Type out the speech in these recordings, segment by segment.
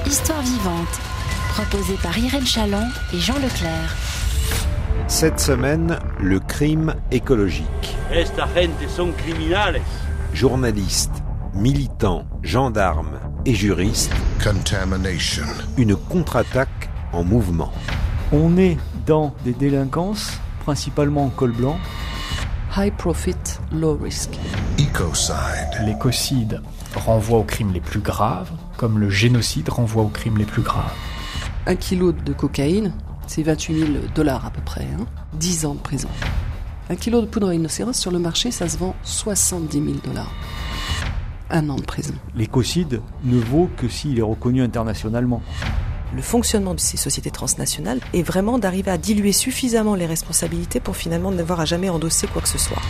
Histoire vivante, proposée par Irène Chalon et Jean Leclerc. Cette semaine, le crime écologique. Esta gente son criminales. Journalistes, militants, gendarmes et juristes. Contamination. Une contre-attaque en mouvement. On est dans des délinquances, principalement en col blanc. High profit, low risk. Ecocide. L'écocide renvoie aux crimes les plus graves, comme le génocide renvoie aux crimes les plus graves. 1 kilo de cocaïne, c'est $28,000 à peu près. 10 ans de prison. 1 kilo de poudre à rhinocéros sur le marché, ça se vend $70,000. 1 an de prison. L'écocide ne vaut que s'il est reconnu internationalement. Le fonctionnement de ces sociétés transnationales est vraiment d'arriver à diluer suffisamment les responsabilités pour finalement n'avoir à jamais endosser quoi que ce soit.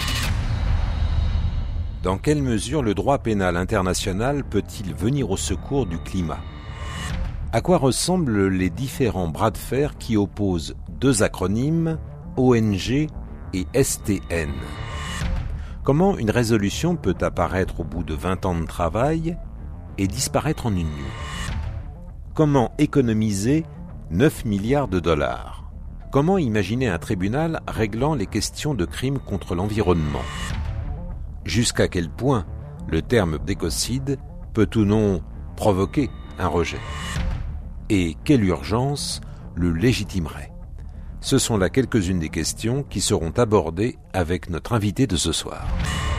Dans quelle mesure le droit pénal international peut-il venir au secours du climat ? À quoi ressemblent les différents bras de fer qui opposent deux acronymes, ONG et STN ? Comment une résolution peut apparaître au bout de 20 ans de travail et disparaître en une nuit ? Comment économiser 9 milliards de dollars ? Comment imaginer un tribunal réglant les questions de crimes contre l'environnement ? Jusqu'à quel point le terme d'écocide peut ou non provoquer un rejet ? Et quelle urgence le légitimerait ? Ce sont là quelques-unes des questions qui seront abordées avec notre invité de ce soir.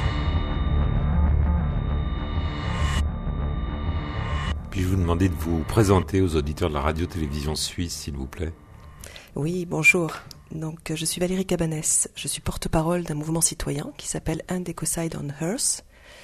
Puis-je vous demander de vous présenter aux auditeurs de la radio-télévision suisse, s'il vous plaît ? Oui, bonjour. Donc, je suis Valérie Cabanès. Je suis porte-parole d'un mouvement citoyen qui s'appelle End Ecocide on Earth.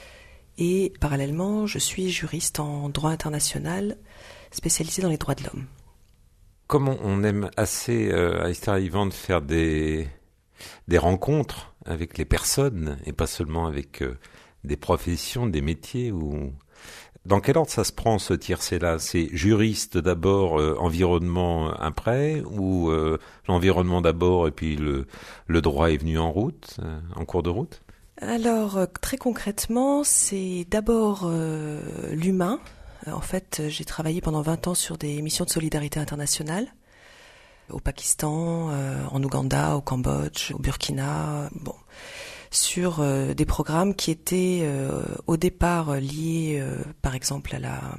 Et parallèlement, je suis juriste en droit international spécialisé dans les droits de l'homme. Comme on aime assez à Histoire vivante faire des rencontres avec les personnes et pas seulement avec des professions, des métiers ou... Dans quel ordre ça se prend ce tiercé-là ? C'est juriste d'abord, environnement après, ou l'environnement d'abord et puis le droit est venu en route, en cours de route ? Alors, très concrètement, c'est d'abord l'humain. En fait, j'ai travaillé pendant 20 ans sur des missions de solidarité internationale, au Pakistan, en Ouganda, au Cambodge, au Burkina, sur des programmes qui étaient au départ liés par exemple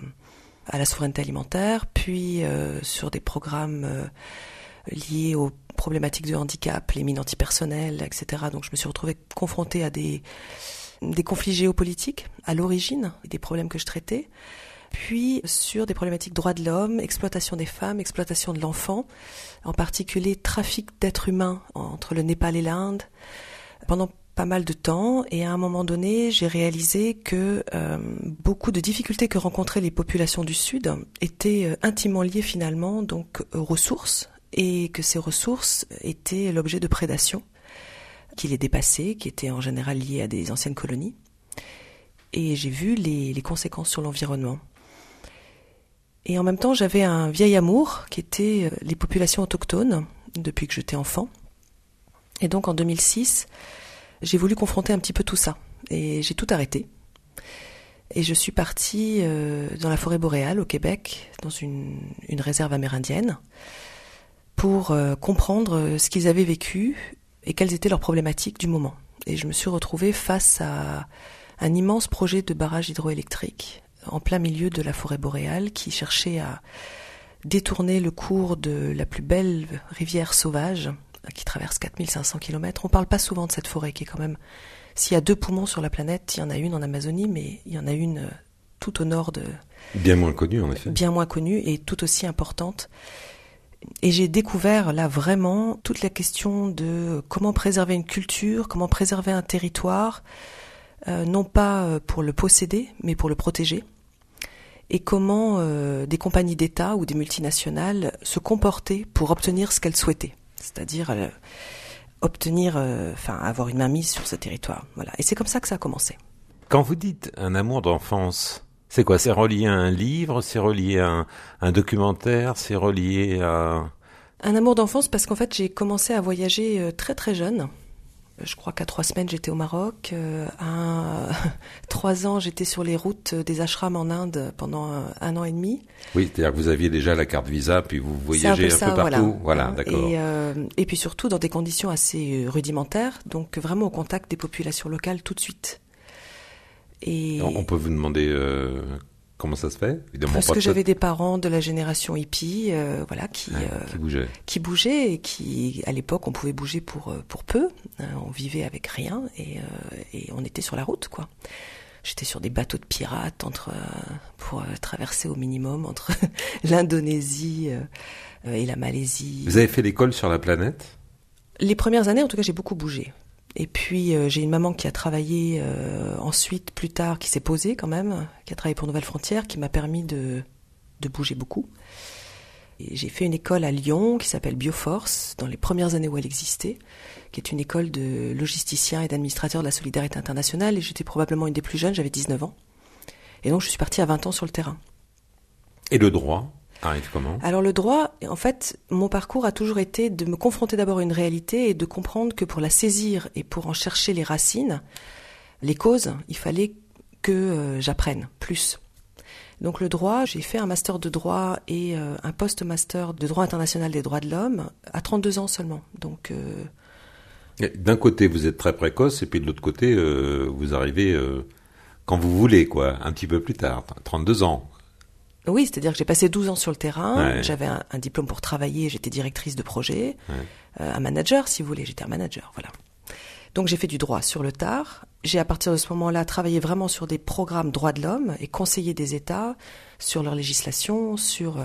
à la souveraineté alimentaire, puis sur des programmes liés aux problématiques de handicap, les mines antipersonnelles, etc. Donc je me suis retrouvée confrontée à des conflits géopolitiques à l'origine, des problèmes que je traitais, puis sur des problématiques droits de l'homme, exploitation des femmes, exploitation de l'enfant, en particulier trafic d'êtres humains entre le Népal et l'Inde, pendant pas mal de temps, et à un moment donné, j'ai réalisé que beaucoup de difficultés que rencontraient les populations du Sud étaient intimement liées finalement donc aux ressources, et que ces ressources étaient l'objet de prédation qui les dépassait, qui étaient en général liées à des anciennes colonies. Et j'ai vu les conséquences sur l'environnement. Et en même temps, j'avais un vieil amour qui était les populations autochtones depuis que j'étais enfant. Et donc en 2006, j'ai voulu confronter un petit peu tout ça. Et j'ai tout arrêté. Et je suis partie dans la forêt boréale au Québec, dans une réserve amérindienne, pour comprendre ce qu'ils avaient vécu et quelles étaient leurs problématiques du moment. Et je me suis retrouvée face à un immense projet de barrage hydroélectrique en plein milieu de la forêt boréale qui cherchait à détourner le cours de la plus belle rivière sauvage qui traverse 4500 km. On parle pas souvent de cette forêt qui est quand même... S'il y a 2 poumons sur la planète, il y en a une en Amazonie, mais il y en a une tout au nord de... Bien moins connue, en effet. Bien moins connue et tout aussi importante. Et j'ai découvert là vraiment toute la question de comment préserver une culture, comment préserver un territoire, non pas pour le posséder, mais pour le protéger. Et comment des compagnies d'État ou des multinationales se comportaient pour obtenir ce qu'elles souhaitaient. C'est-à-dire avoir une mainmise sur ce territoire. Voilà. Et c'est comme ça que ça a commencé. Quand vous dites un amour d'enfance, c'est quoi ? C'est relié à un livre ? C'est relié à un documentaire ? C'est relié à... Un amour d'enfance parce qu'en fait j'ai commencé à voyager très très jeune. Je crois qu'à 3 semaines, j'étais au Maroc. À 3 ans, j'étais sur les routes des ashrams en Inde pendant 1 an et demi. Oui, c'est-à-dire que vous aviez déjà la carte Visa, puis vous voyagez un peu partout. Voilà, d'accord. Et puis surtout dans des conditions assez rudimentaires, donc vraiment au contact des populations locales tout de suite. Et on peut vous demander comment ça se fait? Évidemment, parce que j'avais des parents de la génération hippie, qui bougeaient et qui, à l'époque, on pouvait bouger pour peu. On vivait avec rien et on était sur la route, quoi. J'étais sur des bateaux de pirates pour traverser au minimum entre l'Indonésie et la Malaisie. Vous avez fait l'école sur la planète? Les premières années, en tout cas, j'ai beaucoup bougé. Et puis j'ai une maman qui a travaillé ensuite, plus tard, qui s'est posée quand même, qui a travaillé pour Nouvelles Frontières, qui m'a permis de bouger beaucoup. Et j'ai fait une école à Lyon qui s'appelle Bioforce, dans les premières années où elle existait, qui est une école de logisticiens et d'administrateurs de la solidarité internationale. Et j'étais probablement une des plus jeunes, j'avais 19 ans. Et donc je suis partie à 20 ans sur le terrain. Et le droit arrive comment? Alors le droit, en fait, mon parcours a toujours été de me confronter d'abord à une réalité et de comprendre que pour la saisir et pour en chercher les racines, les causes, il fallait que j'apprenne plus. Donc le droit, j'ai fait un master de droit et un post-master de droit international des droits de l'homme à 32 ans seulement. Donc d'un côté, vous êtes très précoce et puis de l'autre côté, vous arrivez quand vous voulez, quoi, un petit peu plus tard, 32 ans. Oui, c'est-à-dire que j'ai passé 12 ans sur le terrain, Ouais. J'avais un diplôme pour travailler, j'étais directrice de projet, un manager si vous voulez, j'étais un manager, voilà. Donc j'ai fait du droit sur le tard, j'ai à partir de ce moment-là travaillé vraiment sur des programmes droits de l'homme et conseillé des États sur leur législation, sur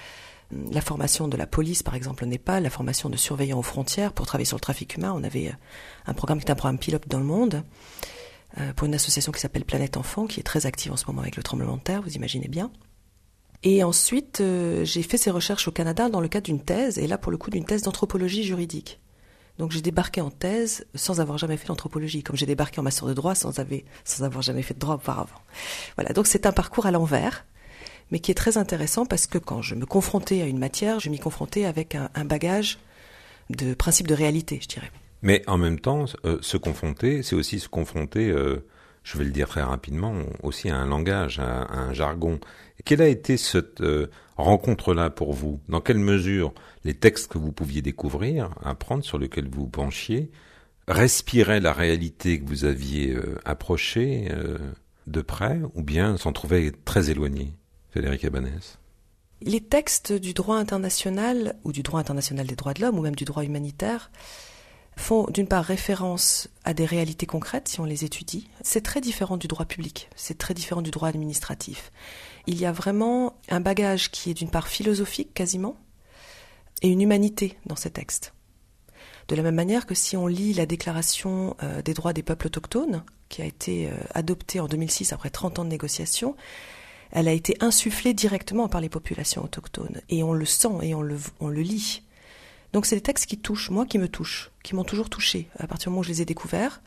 la formation de la police par exemple au Népal, la formation de surveillants aux frontières pour travailler sur le trafic humain. On avait un programme qui est un programme pilote dans le monde pour une association qui s'appelle Planète Enfant, qui est très active en ce moment avec le tremblement de terre, vous imaginez bien. Et ensuite, j'ai fait ces recherches au Canada dans le cadre d'une thèse, et là pour le coup d'une thèse d'anthropologie juridique. Donc j'ai débarqué en thèse sans avoir jamais fait d'anthropologie, comme j'ai débarqué en master de droit sans avoir jamais fait de droit auparavant. Voilà, donc c'est un parcours à l'envers, mais qui est très intéressant parce que quand je me confrontais à une matière, je m'y confrontais avec un bagage de principes de réalité, je dirais. Mais en même temps, se confronter, c'est aussi se confronter, je vais le dire très rapidement, aussi à un langage, à un jargon. Quelle a été cette rencontre-là pour vous? Dans quelle mesure les textes que vous pouviez découvrir, apprendre, sur lesquels vous penchiez, respiraient la réalité que vous aviez approchée de près, ou bien s'en trouvaient très éloignés? Frédéric Cabanès. Les textes du droit international, ou du droit international des droits de l'homme, ou même du droit humanitaire, font d'une part référence à des réalités concrètes si on les étudie. C'est très différent du droit public, c'est très différent du droit administratif. Il y a vraiment un bagage qui est d'une part philosophique quasiment, et une humanité dans ces textes. De la même manière que si on lit la Déclaration des droits des peuples autochtones, qui a été adoptée en 2006 après 30 ans de négociations, elle a été insufflée directement par les populations autochtones, et on le sent et on le lit. Donc c'est des textes qui touchent, moi qui me touchent, qui m'ont toujours touché à partir du moment où je les ai découverts,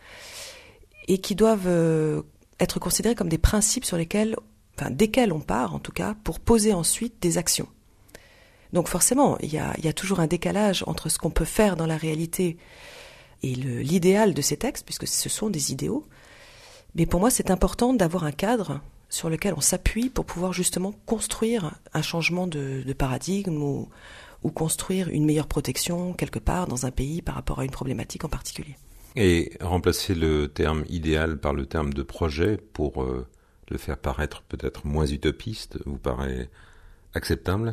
et qui doivent être considérés comme des principes sur lesquels, desquels on part en tout cas, pour poser ensuite des actions. Donc forcément, il y a toujours un décalage entre ce qu'on peut faire dans la réalité et l'idéal de ces textes, puisque ce sont des idéaux. Mais pour moi, c'est important d'avoir un cadre sur lequel on s'appuie pour pouvoir justement construire un changement de paradigme ou construire une meilleure protection quelque part dans un pays par rapport à une problématique en particulier. Et remplacer le terme idéal par le terme de projet pour le faire paraître peut-être moins utopiste, vous paraît acceptable?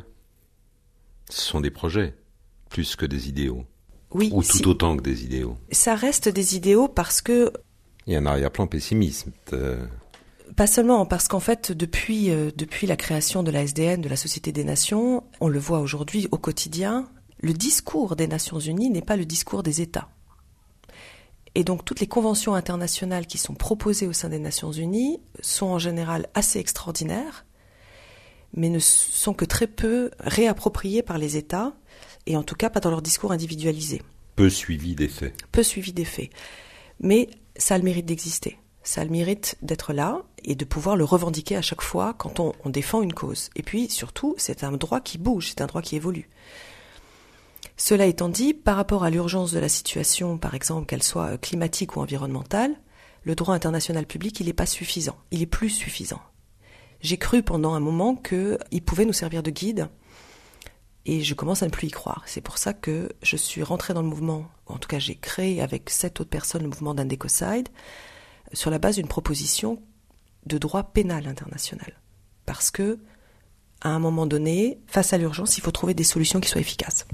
Ce sont des projets, plus que des idéaux. Oui, ou tout autant que des idéaux. Ça reste des idéaux parce que... Il y a un arrière-plan pessimiste. Pas seulement, parce qu'en fait, depuis la création de la SDN, de la Société des Nations, on le voit aujourd'hui au quotidien, le discours des Nations Unies n'est pas le discours des États. Et donc toutes les conventions internationales qui sont proposées au sein des Nations Unies sont en général assez extraordinaires, mais ne sont que très peu réappropriées par les États, et en tout cas pas dans leur discours individualisé. Peu suivi des faits. Peu suivi des faits. Mais ça a le mérite d'exister. Ça a le mérite d'être là et de pouvoir le revendiquer à chaque fois quand on défend une cause. Et puis surtout, c'est un droit qui bouge, c'est un droit qui évolue. Cela étant dit, par rapport à l'urgence de la situation, par exemple, qu'elle soit climatique ou environnementale, le droit international public, il n'est pas suffisant. Il est plus suffisant. J'ai cru pendant un moment qu'il pouvait nous servir de guide, et je commence à ne plus y croire. C'est pour ça que je suis rentrée dans le mouvement, en tout cas j'ai créé avec 7 autres personnes le mouvement d'Undecocide, sur la base d'une proposition de droit pénal international. Parce que, à un moment donné, face à l'urgence, il faut trouver des solutions qui soient efficaces.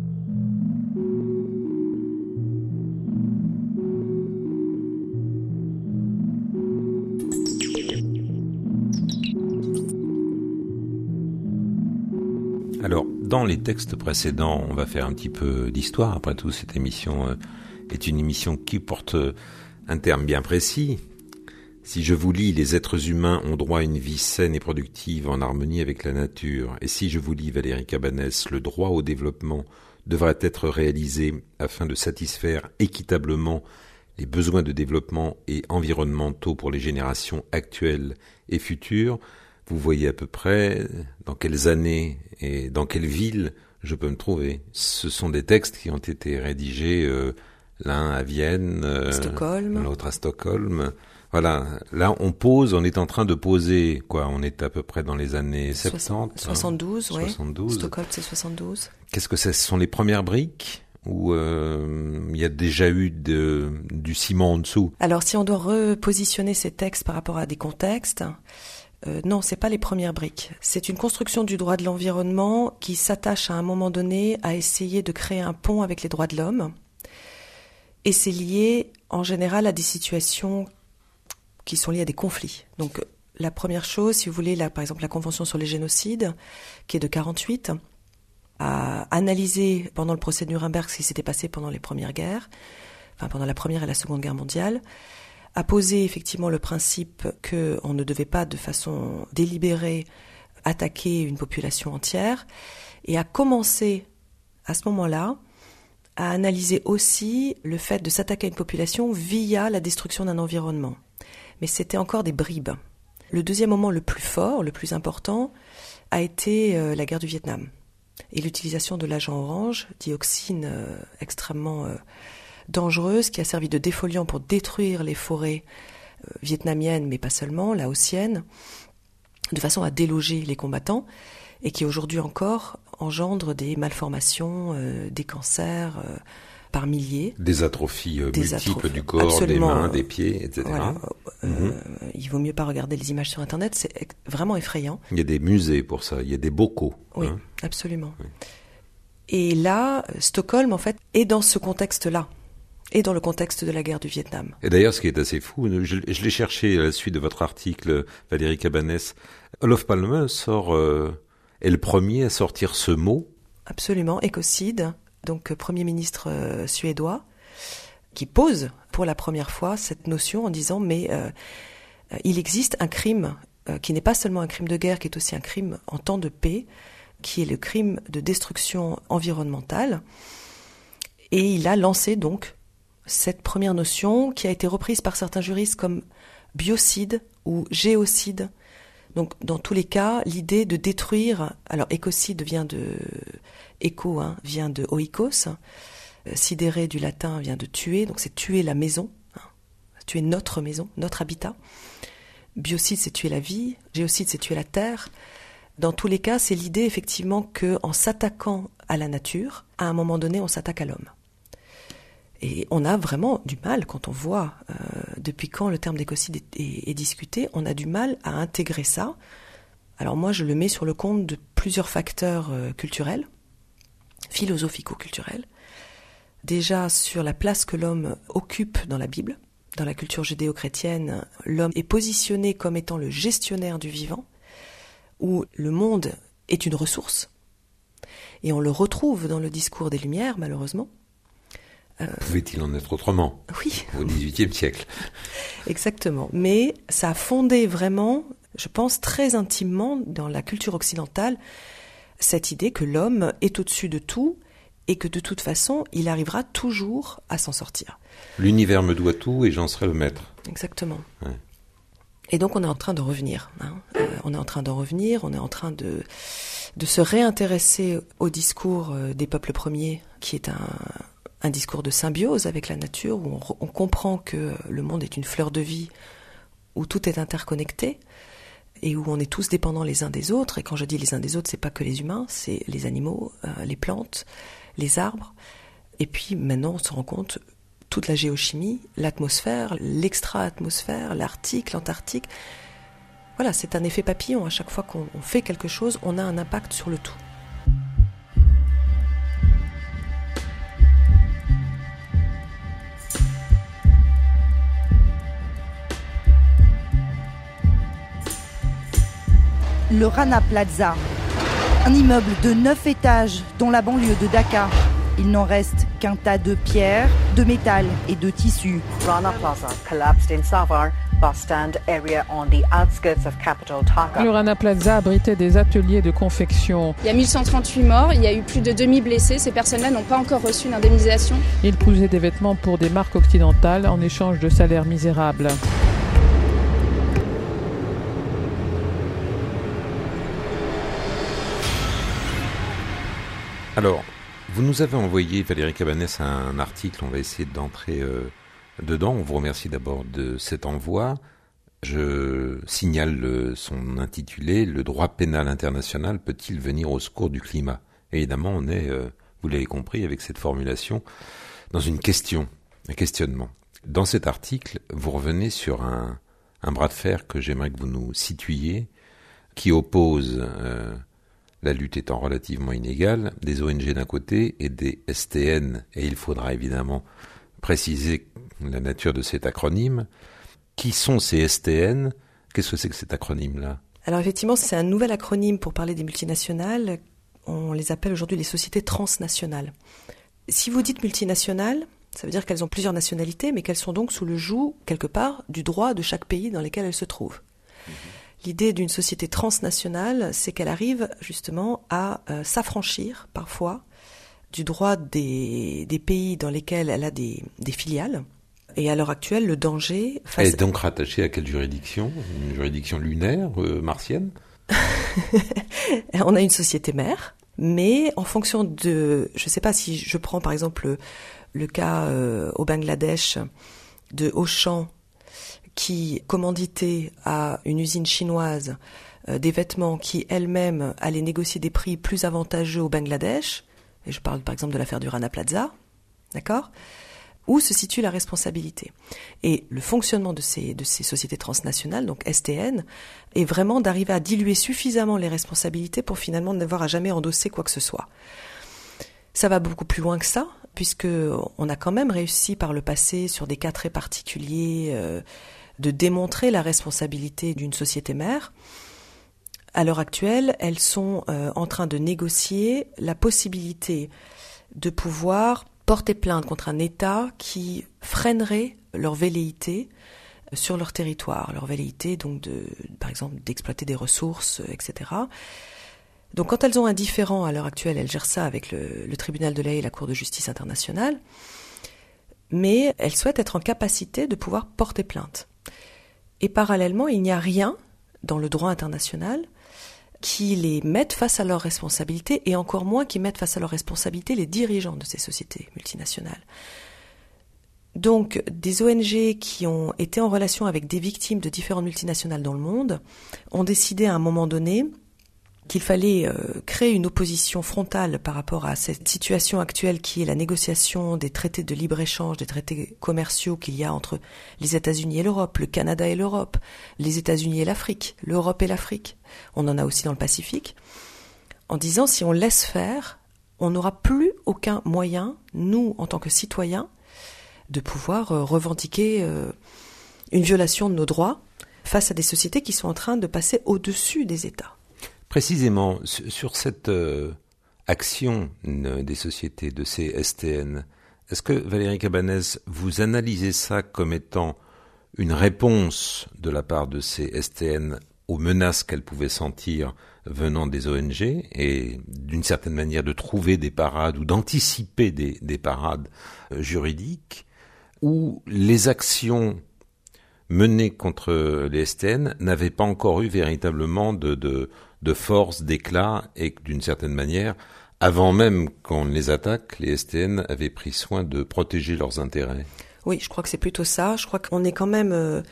Alors, dans les textes précédents, on va faire un petit peu d'histoire. Après tout, cette émission est une émission qui porte un terme bien précis. Si je vous lis, les êtres humains ont droit à une vie saine et productive en harmonie avec la nature. Et si je vous lis, Valérie Cabanès, le droit au développement devrait être réalisé afin de satisfaire équitablement les besoins de développement et environnementaux pour les générations actuelles et futures, vous voyez à peu près dans quelles années et dans quelle ville je peux me trouver. Ce sont des textes qui ont été rédigés, l'un à Vienne, l'autre à Stockholm. Voilà, là on est en train de poser, on est à peu près dans les années 70. 72, oui. 72. Stockholm, c'est 72. Qu'est-ce que ce sont les premières briques ou il y a déjà eu du ciment en dessous? Alors si on doit repositionner ces textes par rapport à des contextes, non, c'est pas les premières briques. C'est une construction du droit de l'environnement qui s'attache à un moment donné à essayer de créer un pont avec les droits de l'homme. Et c'est lié en général à des situations qui sont liées à des conflits. Donc la première chose, si vous voulez, par exemple la Convention sur les génocides, qui est de 48, a analysé pendant le procès de Nuremberg ce qui s'était passé pendant les premières guerres, pendant la Première et la Seconde Guerre mondiale, a posé effectivement le principe qu'on ne devait pas de façon délibérée attaquer une population entière, et a commencé à ce moment-là à analyser aussi le fait de s'attaquer à une population via la destruction d'un environnement. Mais c'était encore des bribes. Le deuxième moment le plus fort, le plus important, a été la guerre du Vietnam et l'utilisation de l'agent orange, dioxine extrêmement dangereuse, qui a servi de défoliant pour détruire les forêts vietnamiennes, mais pas seulement, laotiennes, de façon à déloger les combattants, et qui aujourd'hui encore engendre des malformations, des cancers par milliers. Des atrophies multiples du corps, absolument, des mains, des pieds, etc. Voilà. Il vaut mieux pas regarder les images sur Internet, c'est vraiment effrayant. Il y a des musées pour ça, il y a des bocaux. Oui, absolument. Oui. Et là, Stockholm, en fait, est dans ce contexte-là, et dans le contexte de la guerre du Vietnam. Et d'ailleurs, ce qui est assez fou, je l'ai cherché à la suite de votre article, Valérie Cabanès, Olof Palme est le premier à sortir ce mot. Absolument, écocide, donc Premier ministre suédois, qui pose pour la première fois cette notion en disant mais il existe un crime qui n'est pas seulement un crime de guerre, qui est aussi un crime en temps de paix, qui est le crime de destruction environnementale. Et il a lancé donc cette première notion qui a été reprise par certains juristes comme biocide ou géocide. Donc dans tous les cas, l'idée de détruire, alors écocide vient de vient de oikos, sidéré du latin vient de tuer, donc c'est tuer la maison, tuer notre maison, notre habitat. Biocide, c'est tuer la vie, géocide, c'est tuer la terre. Dans tous les cas, c'est l'idée effectivement qu'en s'attaquant à la nature, à un moment donné, on s'attaque à l'homme. Et on a vraiment du mal, quand on voit depuis quand le terme d'écocide est discuté, on a du mal à intégrer ça. Alors moi, je le mets sur le compte de plusieurs facteurs culturels, philosophico-culturels. Déjà, sur la place que l'homme occupe dans la Bible, dans la culture judéo-chrétienne, l'homme est positionné comme étant le gestionnaire du vivant, où le monde est une ressource. Et on le retrouve dans le discours des Lumières, malheureusement. Pouvait-il en être autrement ? Oui. Au XVIIIe siècle. Exactement. Mais ça a fondé vraiment, je pense, très intimement dans la culture occidentale, cette idée que l'homme est au-dessus de tout et que de toute façon, il arrivera toujours à s'en sortir. L'univers me doit tout et j'en serai le maître. Exactement. Ouais. Et donc on est en train de revenir. On est en train de de se réintéresser au discours des peuples premiers, qui est un discours de symbiose avec la nature, où on comprend que le monde est une fleur de vie, où tout est interconnecté, et où on est tous dépendants les uns des autres. Et quand je dis les uns des autres, c'est pas que les humains, c'est les animaux, les plantes, les arbres. Et puis maintenant, on se rend compte toute la géochimie, l'atmosphère, l'extra-atmosphère, l'Arctique, l'Antarctique. Voilà, c'est un effet papillon. À chaque fois qu'on fait quelque chose, on a un impact sur le tout. Le Rana Plaza, un immeuble de 9 étages dans la banlieue de Dakar. Il n'en reste qu'un tas de pierres, de métal et de tissus. Rana Plaza collapsed in Savar bus stand area on the outskirts of capital Dhaka. Le Rana Plaza abritait des ateliers de confection. Il y a 1138 morts, il y a eu plus de 2000 blessés. Ces personnes-là n'ont pas encore reçu l'indemnisation. Ils cousaient des vêtements pour des marques occidentales en échange de salaires misérables. Alors, vous nous avez envoyé, Valérie Cabanès, un article, on va essayer d'entrer dedans. On vous remercie d'abord de cet envoi. Je signale son intitulé « Le droit pénal international peut-il venir au secours du climat ?» Évidemment, on est, vous l'avez compris, avec cette formulation, dans une question, un questionnement. Dans cet article, vous revenez sur un bras de fer que j'aimerais que vous nous situiez, qui oppose... la lutte étant relativement inégale, des ONG d'un côté et des STN, et il faudra évidemment préciser la nature de cet acronyme. Qui sont ces STN ? Qu'est-ce que c'est que cet acronyme-là ? Alors effectivement, c'est un nouvel acronyme pour parler des multinationales. On les appelle aujourd'hui les sociétés transnationales. Si vous dites multinationales, ça veut dire qu'elles ont plusieurs nationalités, mais qu'elles sont donc sous le joug, quelque part, du droit de chaque pays dans lequel elles se trouvent. L'idée d'une société transnationale, c'est qu'elle arrive justement à s'affranchir parfois du droit des pays dans lesquels elle a des filiales. Et à l'heure actuelle, le danger... Elle est donc rattachée à quelle juridiction ? Une juridiction lunaire, martienne ? On a une société mère, mais en fonction de... Je ne sais pas si je prends par exemple le cas au Bangladesh de Auchan, qui commanditait à une usine chinoise des vêtements qui elle-même allait négocier des prix plus avantageux au Bangladesh, et je parle par exemple de l'affaire du Rana Plaza, d'accord ? Où se situe la responsabilité ? Et le fonctionnement de ces sociétés transnationales, donc STN, est vraiment d'arriver à diluer suffisamment les responsabilités pour finalement n'avoir à jamais endosser quoi que ce soit. Ça va beaucoup plus loin que ça, puisque on a quand même réussi par le passé, sur des cas très particuliers, de démontrer la responsabilité d'une société mère. À l'heure actuelle, elles sont en train de négocier la possibilité de pouvoir porter plainte contre un État qui freinerait leur velléité sur leur territoire, leur velléité donc par exemple d'exploiter des ressources, etc. Donc quand elles ont un différend à l'heure actuelle, elles gèrent ça avec le tribunal de La Haye et la Cour de justice internationale, mais elles souhaitent être en capacité de pouvoir porter plainte. Et parallèlement, il n'y a rien dans le droit international qui les mette face à leurs responsabilités, et encore moins qui mettent face à leurs responsabilités les dirigeants de ces sociétés multinationales. Donc, des ONG qui ont été en relation avec des victimes de différentes multinationales dans le monde ont décidé à un moment donné qu'il fallait créer une opposition frontale par rapport à cette situation actuelle qui est la négociation des traités de libre-échange, des traités commerciaux qu'il y a entre les États-Unis et l'Europe, le Canada et l'Europe, les États-Unis et l'Afrique, l'Europe et l'Afrique. On en a aussi dans le Pacifique. En disant, si on laisse faire, on n'aura plus aucun moyen, nous, en tant que citoyens, de pouvoir revendiquer une violation de nos droits face à des sociétés qui sont en train de passer au-dessus des États. Précisément, sur cette action des sociétés, de ces STN, est-ce que, Valérie Cabanès, vous analysez ça comme étant une réponse de la part de ces STN aux menaces qu'elles pouvaient sentir venant des ONG et d'une certaine manière de trouver des parades ou d'anticiper des parades juridiques, ou les actions menée contre les STN n'avait pas encore eu véritablement de force, d'éclat, et que d'une certaine manière, avant même qu'on les attaque, les STN avaient pris soin de protéger leurs intérêts. Oui, je crois que c'est plutôt ça. Je crois qu'on est quand même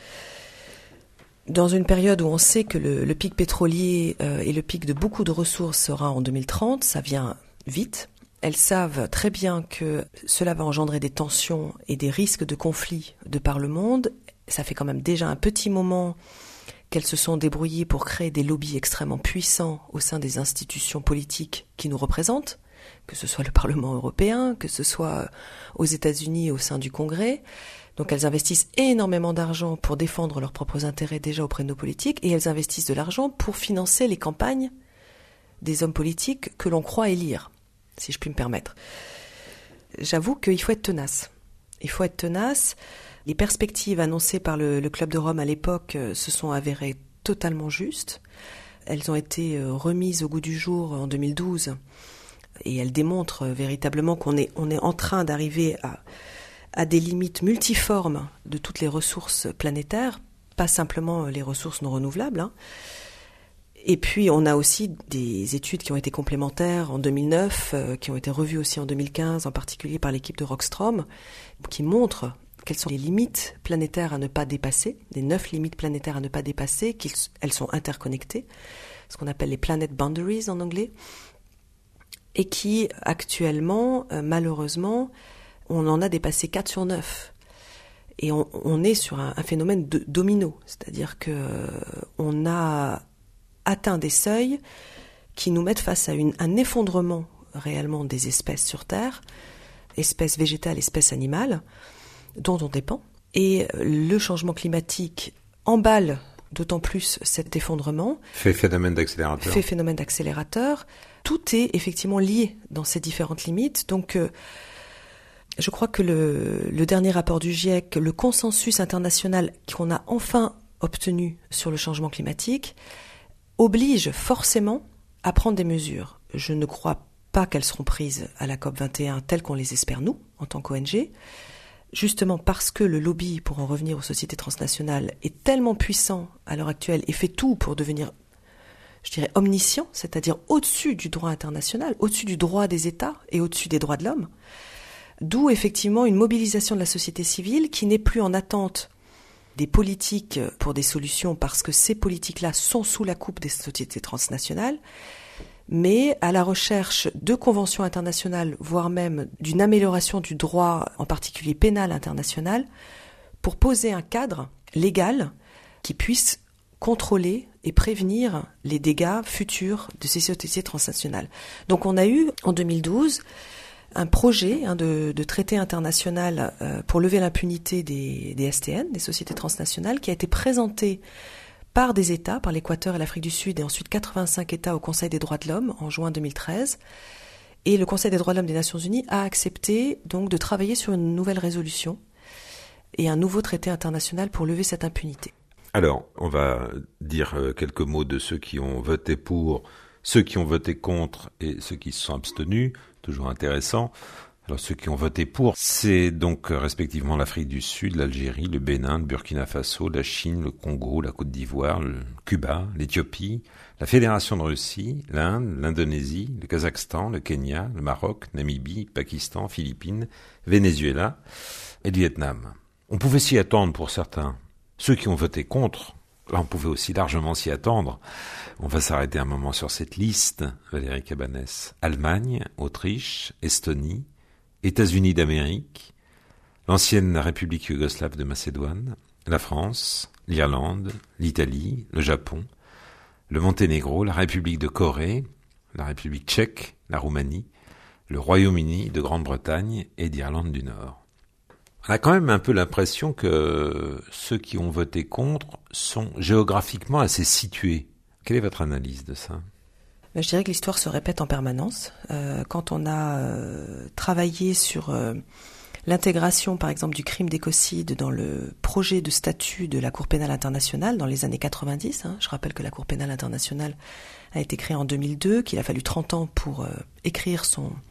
dans une période où on sait que le pic pétrolier et le pic de beaucoup de ressources sera en 2030. Ça vient vite. Elles savent très bien que cela va engendrer des tensions et des risques de conflits de par le monde. Ça fait quand même déjà un petit moment qu'elles se sont débrouillées pour créer des lobbies extrêmement puissants au sein des institutions politiques qui nous représentent, que ce soit le Parlement européen, que ce soit aux États-Unis au sein du Congrès. Donc elles investissent énormément d'argent pour défendre leurs propres intérêts déjà auprès de nos politiques, et elles investissent de l'argent pour financer les campagnes des hommes politiques que l'on croit élire, si je puis me permettre. J'avoue qu'il faut être tenace. Il faut être tenace. Les perspectives annoncées par le Club de Rome à l'époque se sont avérées totalement justes. Elles ont été remises au goût du jour en 2012 et elles démontrent véritablement qu'on est en train d'arriver à des limites multiformes de toutes les ressources planétaires, pas simplement les ressources non renouvelables. Et puis on a aussi des études qui ont été complémentaires en 2009, qui ont été revues aussi en 2015, en particulier par l'équipe de Rockstrom, qui montrent quelles sont les limites planétaires à ne pas dépasser, les 9 limites planétaires à ne pas dépasser, qu'elles sont interconnectées, ce qu'on appelle les planet boundaries en anglais, et qui actuellement, malheureusement, on en a dépassé 4 sur 9. Et on est sur un phénomène de domino, c'est-à-dire que on a atteint des seuils qui nous mettent face à un effondrement réellement des espèces sur Terre, espèces végétales, espèces animales, dont on dépend. Et le changement climatique emballe d'autant plus cet effondrement. Fait phénomène d'accélérateur. Tout est effectivement lié dans ces différentes limites. Donc, je crois que le dernier rapport du GIEC, le consensus international qu'on a enfin obtenu sur le changement climatique, oblige forcément à prendre des mesures. Je ne crois pas qu'elles seront prises à la COP21 telles qu'on les espère nous, en tant qu'ONG, justement parce que le lobby, pour en revenir aux sociétés transnationales, est tellement puissant à l'heure actuelle et fait tout pour devenir, je dirais, omniscient, c'est-à-dire au-dessus du droit international, au-dessus du droit des États et au-dessus des droits de l'homme. D'où effectivement une mobilisation de la société civile qui n'est plus en attente des politiques pour des solutions parce que ces politiques-là sont sous la coupe des sociétés transnationales, mais à la recherche de conventions internationales, voire même d'une amélioration du droit, en particulier pénal international, pour poser un cadre légal qui puisse contrôler et prévenir les dégâts futurs de ces sociétés transnationales. Donc on a eu, en 2012, un projet de traité international pour lever l'impunité des STN, des sociétés transnationales, qui a été présenté par des États, par l'Équateur et l'Afrique du Sud, et ensuite 85 États au Conseil des droits de l'homme en juin 2013. Et le Conseil des droits de l'homme des Nations Unies a accepté donc de travailler sur une nouvelle résolution et un nouveau traité international pour lever cette impunité. Alors, on va dire quelques mots de ceux qui ont voté pour, ceux qui ont voté contre et ceux qui se sont abstenus. Toujours intéressant. Alors ceux qui ont voté pour, c'est donc respectivement l'Afrique du Sud, l'Algérie, le Bénin, le Burkina Faso, la Chine, le Congo, la Côte d'Ivoire, le Cuba, l'Éthiopie, la Fédération de Russie, l'Inde, l'Indonésie, le Kazakhstan, le Kenya, le Maroc, Namibie, Pakistan, Philippines, Venezuela et le Vietnam. On pouvait s'y attendre pour certains. Ceux qui ont voté contre, là on pouvait aussi largement s'y attendre. On va s'arrêter un moment sur cette liste, Valérie Cabanès. Allemagne, Autriche, Estonie, États-Unis d'Amérique, l'ancienne République yougoslave de Macédoine, la France, l'Irlande, l'Italie, le Japon, le Monténégro, la République de Corée, la République tchèque, la Roumanie, le Royaume-Uni de Grande-Bretagne et d'Irlande du Nord. On a quand même un peu l'impression que ceux qui ont voté contre sont géographiquement assez situés. Quelle est votre analyse de ça ? Je dirais que l'histoire se répète en permanence. Quand on a travaillé sur l'intégration, par exemple, du crime d'écocide dans le projet de statut de la Cour pénale internationale dans les années 90, je rappelle que la Cour pénale internationale a été créée en 2002, qu'il a fallu 30 ans pour écrire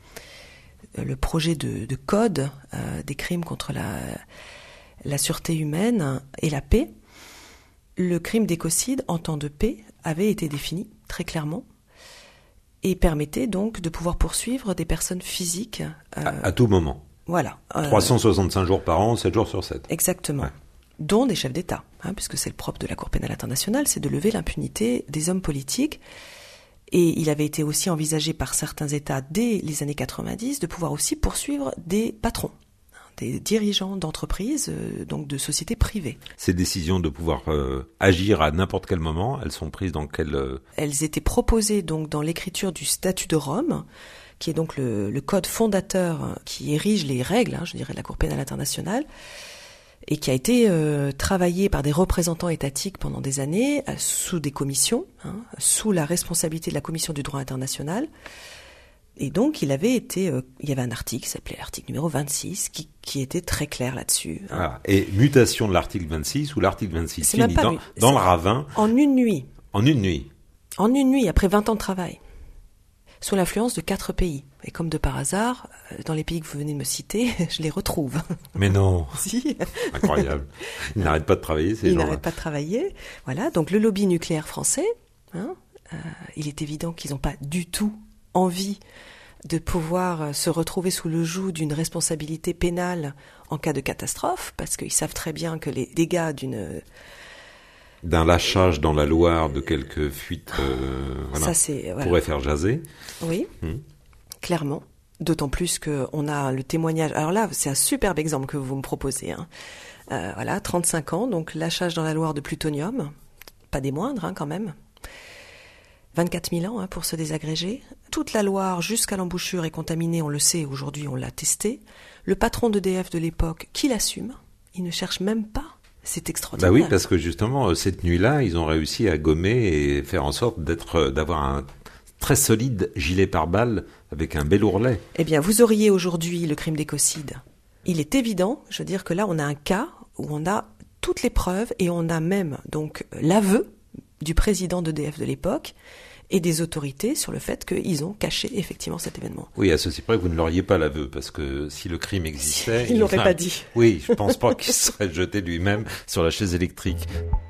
le projet de code des crimes contre la sûreté humaine et la paix. le crime d'écocide en temps de paix avait été défini très clairement et permettait donc de pouvoir poursuivre des personnes physiques. À tout moment. Voilà. 365 jours par an, 7 jours sur 7. Exactement. Ouais. Dont des chefs d'État, puisque c'est le propre de la Cour pénale internationale, c'est de lever l'impunité des hommes politiques. Et il avait été aussi envisagé par certains États dès les années 90 de pouvoir aussi poursuivre des patrons, des dirigeants d'entreprises, donc de sociétés privées. Ces décisions de pouvoir agir à n'importe quel moment, elles sont prises dans quel... Elles étaient proposées donc dans l'écriture du Statut de Rome, qui est donc le code fondateur qui érige les règles, je dirais, de la Cour pénale internationale, et qui a été travaillé par des représentants étatiques pendant des années, sous des commissions, sous la responsabilité de la Commission du droit international. Et donc, il y avait un article qui s'appelait l'article numéro 26, qui était très clair là-dessus. Et mutation de l'article 26, ou l'article 26 finit dans le ravin. En une nuit. En une nuit. En une nuit, après 20 ans de travail. Sous l'influence de 4 pays. Et comme de par hasard, dans les pays que vous venez de me citer, je les retrouve. Mais non. Si. Incroyable. Ils n'arrêtent pas de travailler, ces gens-là. Ils n'arrêtent pas de travailler. Voilà. Donc, le lobby nucléaire français, il est évident qu'ils n'ont pas du tout envie de pouvoir se retrouver sous le joug d'une responsabilité pénale en cas de catastrophe, parce qu'ils savent très bien que les dégâts d'un lâchage dans la Loire de quelques fuites pourrait faire jaser. Oui, clairement. D'autant plus qu'on a le témoignage. Alors là, c'est un superbe exemple que vous me proposez. 35 ans, donc lâchage dans la Loire de plutonium, pas des moindres quand même. 24 000 ans pour se désagréger. Toute la Loire jusqu'à l'embouchure est contaminée, on le sait, aujourd'hui on l'a testé. Le patron d'EDF de l'époque, qui l'assume, il ne cherche même pas. C'est extraordinaire. Bah oui, parce que justement, cette nuit-là, ils ont réussi à gommer et faire en sorte d'avoir un très solide gilet pare-balles avec un bel ourlet. Eh bien, vous auriez aujourd'hui le crime d'écocide. Il est évident, je veux dire que là, on a un cas où on a toutes les preuves et on a même donc l'aveu du président d'EDF de l'époque et des autorités sur le fait qu'ils ont caché effectivement cet événement. Oui, à ceci près que vous ne l'auriez pas l'aveu, parce que si le crime existait... Il ne l'aurait pas dit. Oui, je ne pense pas qu'il serait jeté lui-même sur la chaise électrique.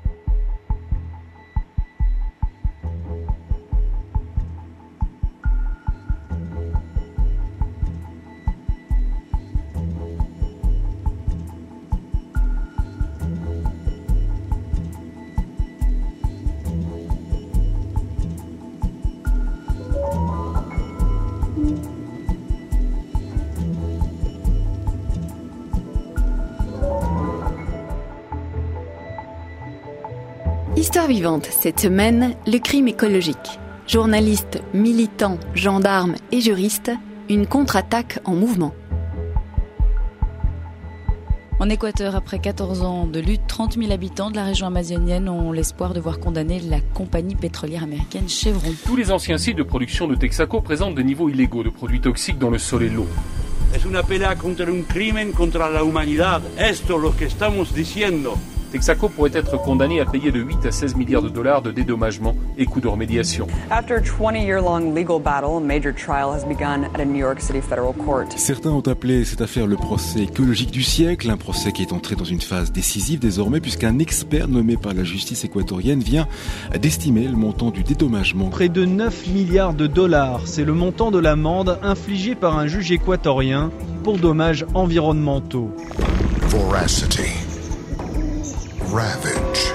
Histoire vivante, cette semaine, le crime écologique. Journalistes, militants, gendarmes et juristes, une contre-attaque en mouvement. En Équateur, après 14 ans de lutte, 30 000 habitants de la région amazonienne ont l'espoir de voir condamner la compagnie pétrolière américaine Chevron. Tous les anciens sites de production de Texaco présentent des niveaux illégaux de produits toxiques dans le sol et l'eau. Es una pelea contra un crimen contra la humanidad. Esto es lo que estamos diciendo. Texaco pourrait être condamné à payer de 8 à 16 milliards de dollars de dédommagement et coûts de remédiation. After a 20-year-long legal battle, a major trial has begun at a New York City federal court. Certains ont appelé cette affaire le procès écologique du siècle, un procès qui est entré dans une phase décisive désormais puisqu'un expert nommé par la justice équatorienne vient d'estimer le montant du dédommagement. Près de 9 milliards de dollars, c'est le montant de l'amende infligée par un juge équatorien pour dommages environnementaux. Voracity. Ravage.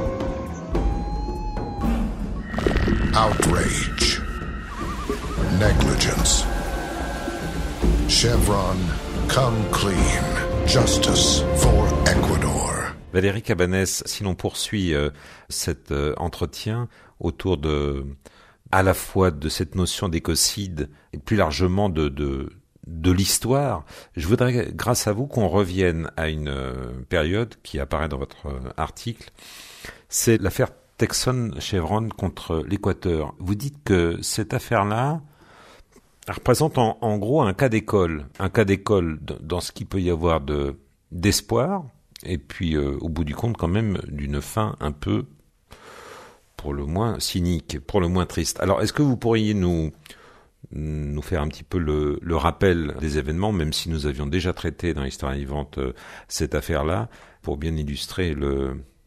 Outrage. Negligence. Chevron, come clean. Justice for Ecuador. Valérie Cabanès, si l'on poursuit cet entretien autour à la fois de cette notion d'écocide et plus largement de l'histoire, je voudrais, grâce à vous, qu'on revienne à une période qui apparaît dans votre article. C'est l'affaire Texon-Chevron contre l'Équateur. Vous dites que cette affaire-là représente en gros un cas d'école dans ce qu'il peut y avoir d'espoir, et puis au bout du compte quand même d'une fin un peu, pour le moins cynique, pour le moins triste. Alors, est-ce que vous pourriez nous faire un petit peu le rappel des événements, même si nous avions déjà traité dans l'Histoire vivante cette affaire-là, pour bien illustrer le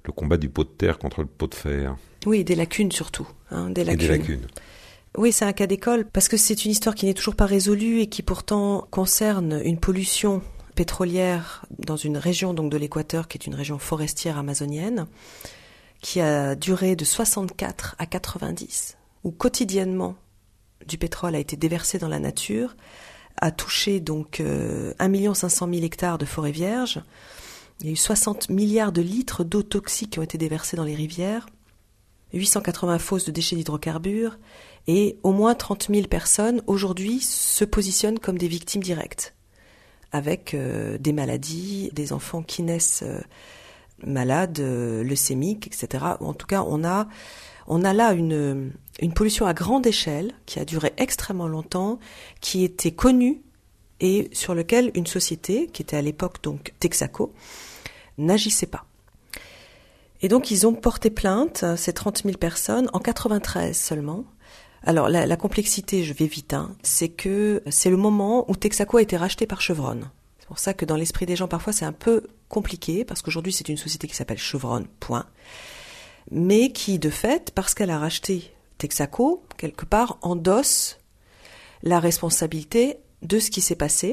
Le combat du pot de terre contre le pot de fer. Oui, des lacunes surtout. Des lacunes. Oui, c'est un cas d'école parce que c'est une histoire qui n'est toujours pas résolue et qui pourtant concerne une pollution pétrolière dans une région donc de l'Équateur qui est une région forestière amazonienne qui a duré de 64 à 90 où quotidiennement du pétrole a été déversé dans la nature, a touché donc 1 500 000 hectares de forêts vierges. Il y a eu 60 milliards de litres d'eau toxique qui ont été déversés dans les rivières, 880 fosses de déchets d'hydrocarbures et au moins 30 000 personnes aujourd'hui se positionnent comme des victimes directes avec des maladies, des enfants qui naissent malades, leucémiques, etc. En tout cas, on a là une pollution à grande échelle qui a duré extrêmement longtemps, qui était connue et sur lequel une société, qui était à l'époque donc Texaco, n'agissait pas. Et donc ils ont porté plainte, ces 30 000 personnes, en 93 seulement. Alors la complexité, je vais vite, c'est que c'est le moment où Texaco a été racheté par Chevron. C'est pour ça que dans l'esprit des gens, parfois, c'est un peu compliqué, parce qu'aujourd'hui, c'est une société qui s'appelle Chevron, point. Mais qui, de fait, parce qu'elle a racheté Texaco, quelque part, endosse la responsabilité de ce qui s'est passé.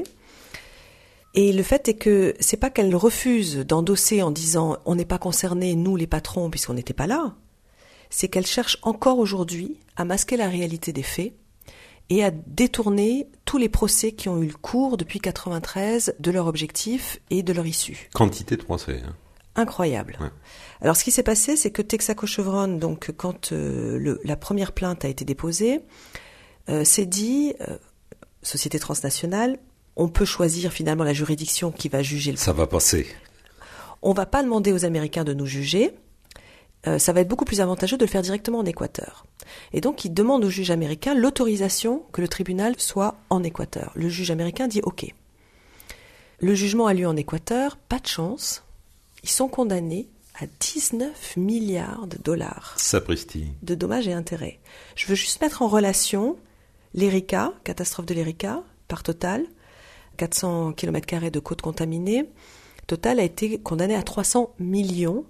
Et le fait est que c'est pas qu'elle refuse d'endosser en disant « on n'est pas concernés, nous les patrons, puisqu'on n'était pas là », c'est qu'elle cherche encore aujourd'hui à masquer la réalité des faits et à détourner tous les procès qui ont eu le cours depuis 1993 de leur objectif et de leur issue. Quantité de procès. Incroyable. Ouais. Alors ce qui s'est passé, c'est que Texaco Chevron, donc quand la première plainte a été déposée, s'est dit, société transnationale, on peut choisir finalement la juridiction qui va juger le... Ça va passer. On va pas demander aux Américains de nous juger. Ça va être beaucoup plus avantageux de le faire directement en Équateur. Et donc, ils demandent au juge américain l'autorisation que le tribunal soit en Équateur. Le juge américain dit OK. Le jugement a lieu en Équateur, pas de chance. Ils sont condamnés à 19 milliards de dollars. Sapristi. De dommages et intérêts. Je veux juste mettre en relation l'Erika, catastrophe de l'Erika, par Total, 400 km² de côtes contaminées. Total a été condamné à 300 millions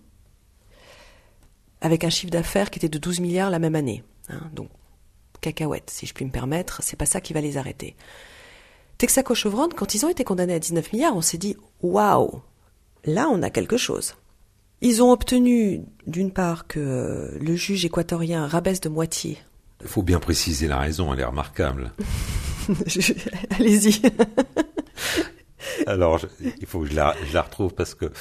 avec un chiffre d'affaires qui était de 12 milliards la même année. Donc, cacahuètes, si je puis me permettre, c'est pas ça qui va les arrêter. Texaco Chevron, quand ils ont été condamnés à 19 milliards, on s'est dit « Waouh, là on a quelque chose ». Ils ont obtenu, d'une part, que le juge équatorien rabaisse de moitié. Il faut bien préciser la raison, elle est remarquable. Allez-y. Alors, il faut que je la retrouve parce que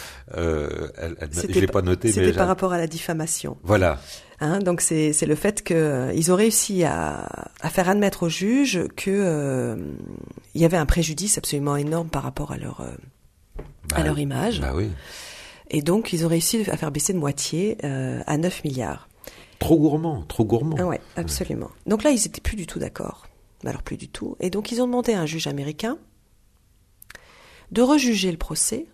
je l'ai pas noté. C'était par rapport à la diffamation. Voilà. Donc c'est le fait que ils ont réussi à faire admettre au juge que il y avait un préjudice absolument énorme par rapport à leur image. Bah oui. Et donc ils ont réussi à faire baisser de moitié à 9 milliards. Trop gourmand. Ouais, absolument. Donc là, ils étaient plus du tout d'accord. Alors plus du tout. Et donc ils ont demandé à un juge américain de rejuger le procès,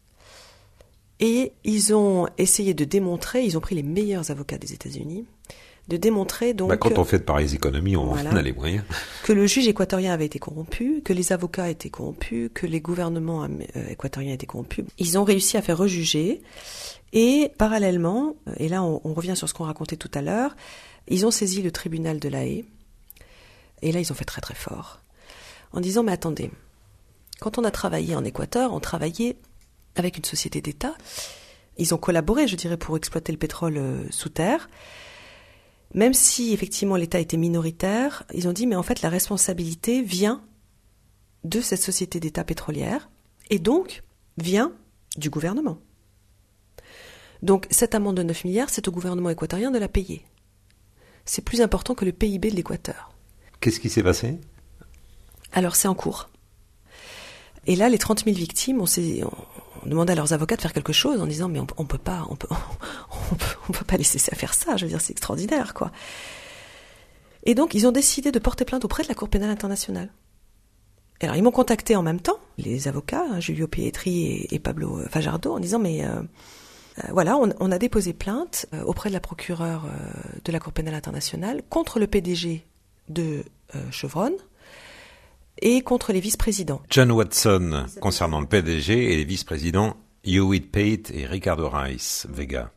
et ils ont essayé de démontrer, ils ont pris les meilleurs avocats des États-Unis, de démontrer donc... quand on fait de pareilles économies, on a les moyens. Que le juge équatorien avait été corrompu, que les avocats étaient corrompus, que les gouvernements équatoriens étaient corrompus. Ils ont réussi à faire rejuger, et parallèlement, et là on revient sur ce qu'on racontait tout à l'heure, ils ont saisi le tribunal de La Haye, et là ils ont fait très très fort, en disant mais attendez, quand on a travaillé en Équateur, on travaillait avec une société d'État. Ils ont collaboré, je dirais, pour exploiter le pétrole sous terre. Même si, effectivement, l'État était minoritaire, ils ont dit, mais en fait, la responsabilité vient de cette société d'État pétrolière et donc vient du gouvernement. Donc, cette amende de 9 milliards, c'est au gouvernement équatorien de la payer. C'est plus important que le PIB de l'Équateur. Qu'est-ce qui s'est passé ? Alors, c'est en cours. Et là, les 30 000 victimes, on demandait à leurs avocats de faire quelque chose en disant mais on peut pas laisser ça faire ça. Je veux dire, c'est extraordinaire, quoi. Et donc, ils ont décidé de porter plainte auprès de la Cour pénale internationale. Alors, ils m'ont contacté en même temps, les avocats, Giulio Pietri et Pablo Fajardo, en disant mais voilà, on a déposé plainte auprès de la procureure de la Cour pénale internationale contre le PDG de Chevron. Et contre les vice-présidents. John Watson, concernant le PDG, et les vice-présidents Hewitt Pate et Ricardo Reis Vega.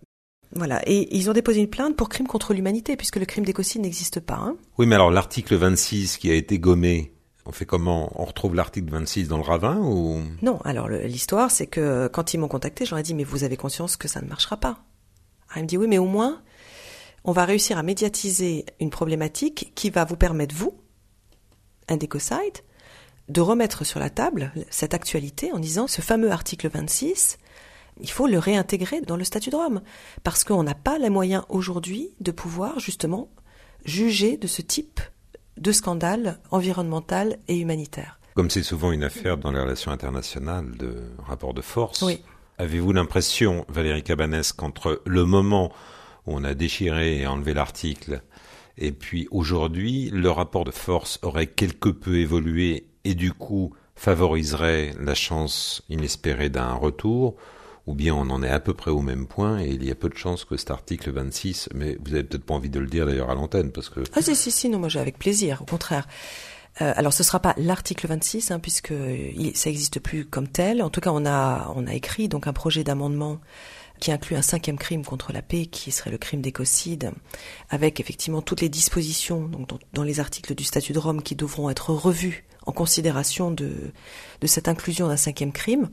Voilà, et ils ont déposé une plainte pour crime contre l'humanité, puisque le crime d'écocide n'existe pas. Hein. Oui, mais alors l'article 26 qui a été gommé, on fait comment? On retrouve l'article 26 dans le ravin ou... Non, alors l'histoire, c'est que quand ils m'ont contacté, j'aurais dit, mais vous avez conscience que ça ne marchera pas. Alors, il me dit, oui, mais au moins, on va réussir à médiatiser une problématique qui va vous permettre, vous, Indecocide, de remettre sur la table cette actualité en disant, ce fameux article 26... il faut le réintégrer dans le statut de Rome, parce qu'on n'a pas les moyens aujourd'hui de pouvoir justement juger de ce type de scandale environnemental et humanitaire. Comme c'est souvent une affaire dans les relations internationales de rapport de force, oui. Avez-vous l'impression, Valérie Cabanès, qu'entre le moment où on a déchiré et enlevé l'article et puis aujourd'hui, le rapport de force aurait quelque peu évolué et du coup favoriserait la chance inespérée d'un retour? Ou bien on en est à peu près au même point et il y a peu de chances que cet article 26, mais vous avez peut-être pas envie de le dire d'ailleurs à l'antenne parce que... Ah si, non, moi j'ai avec plaisir, au contraire. Alors ce sera pas l'article 26, hein, puisque ça existe plus comme tel. En tout cas, on a écrit donc un projet d'amendement qui inclut un 5e crime contre la paix, qui serait le crime d'écocide, avec effectivement toutes les dispositions donc, dans les articles du statut de Rome qui devront être revus en considération de cette inclusion d'un 5e crime.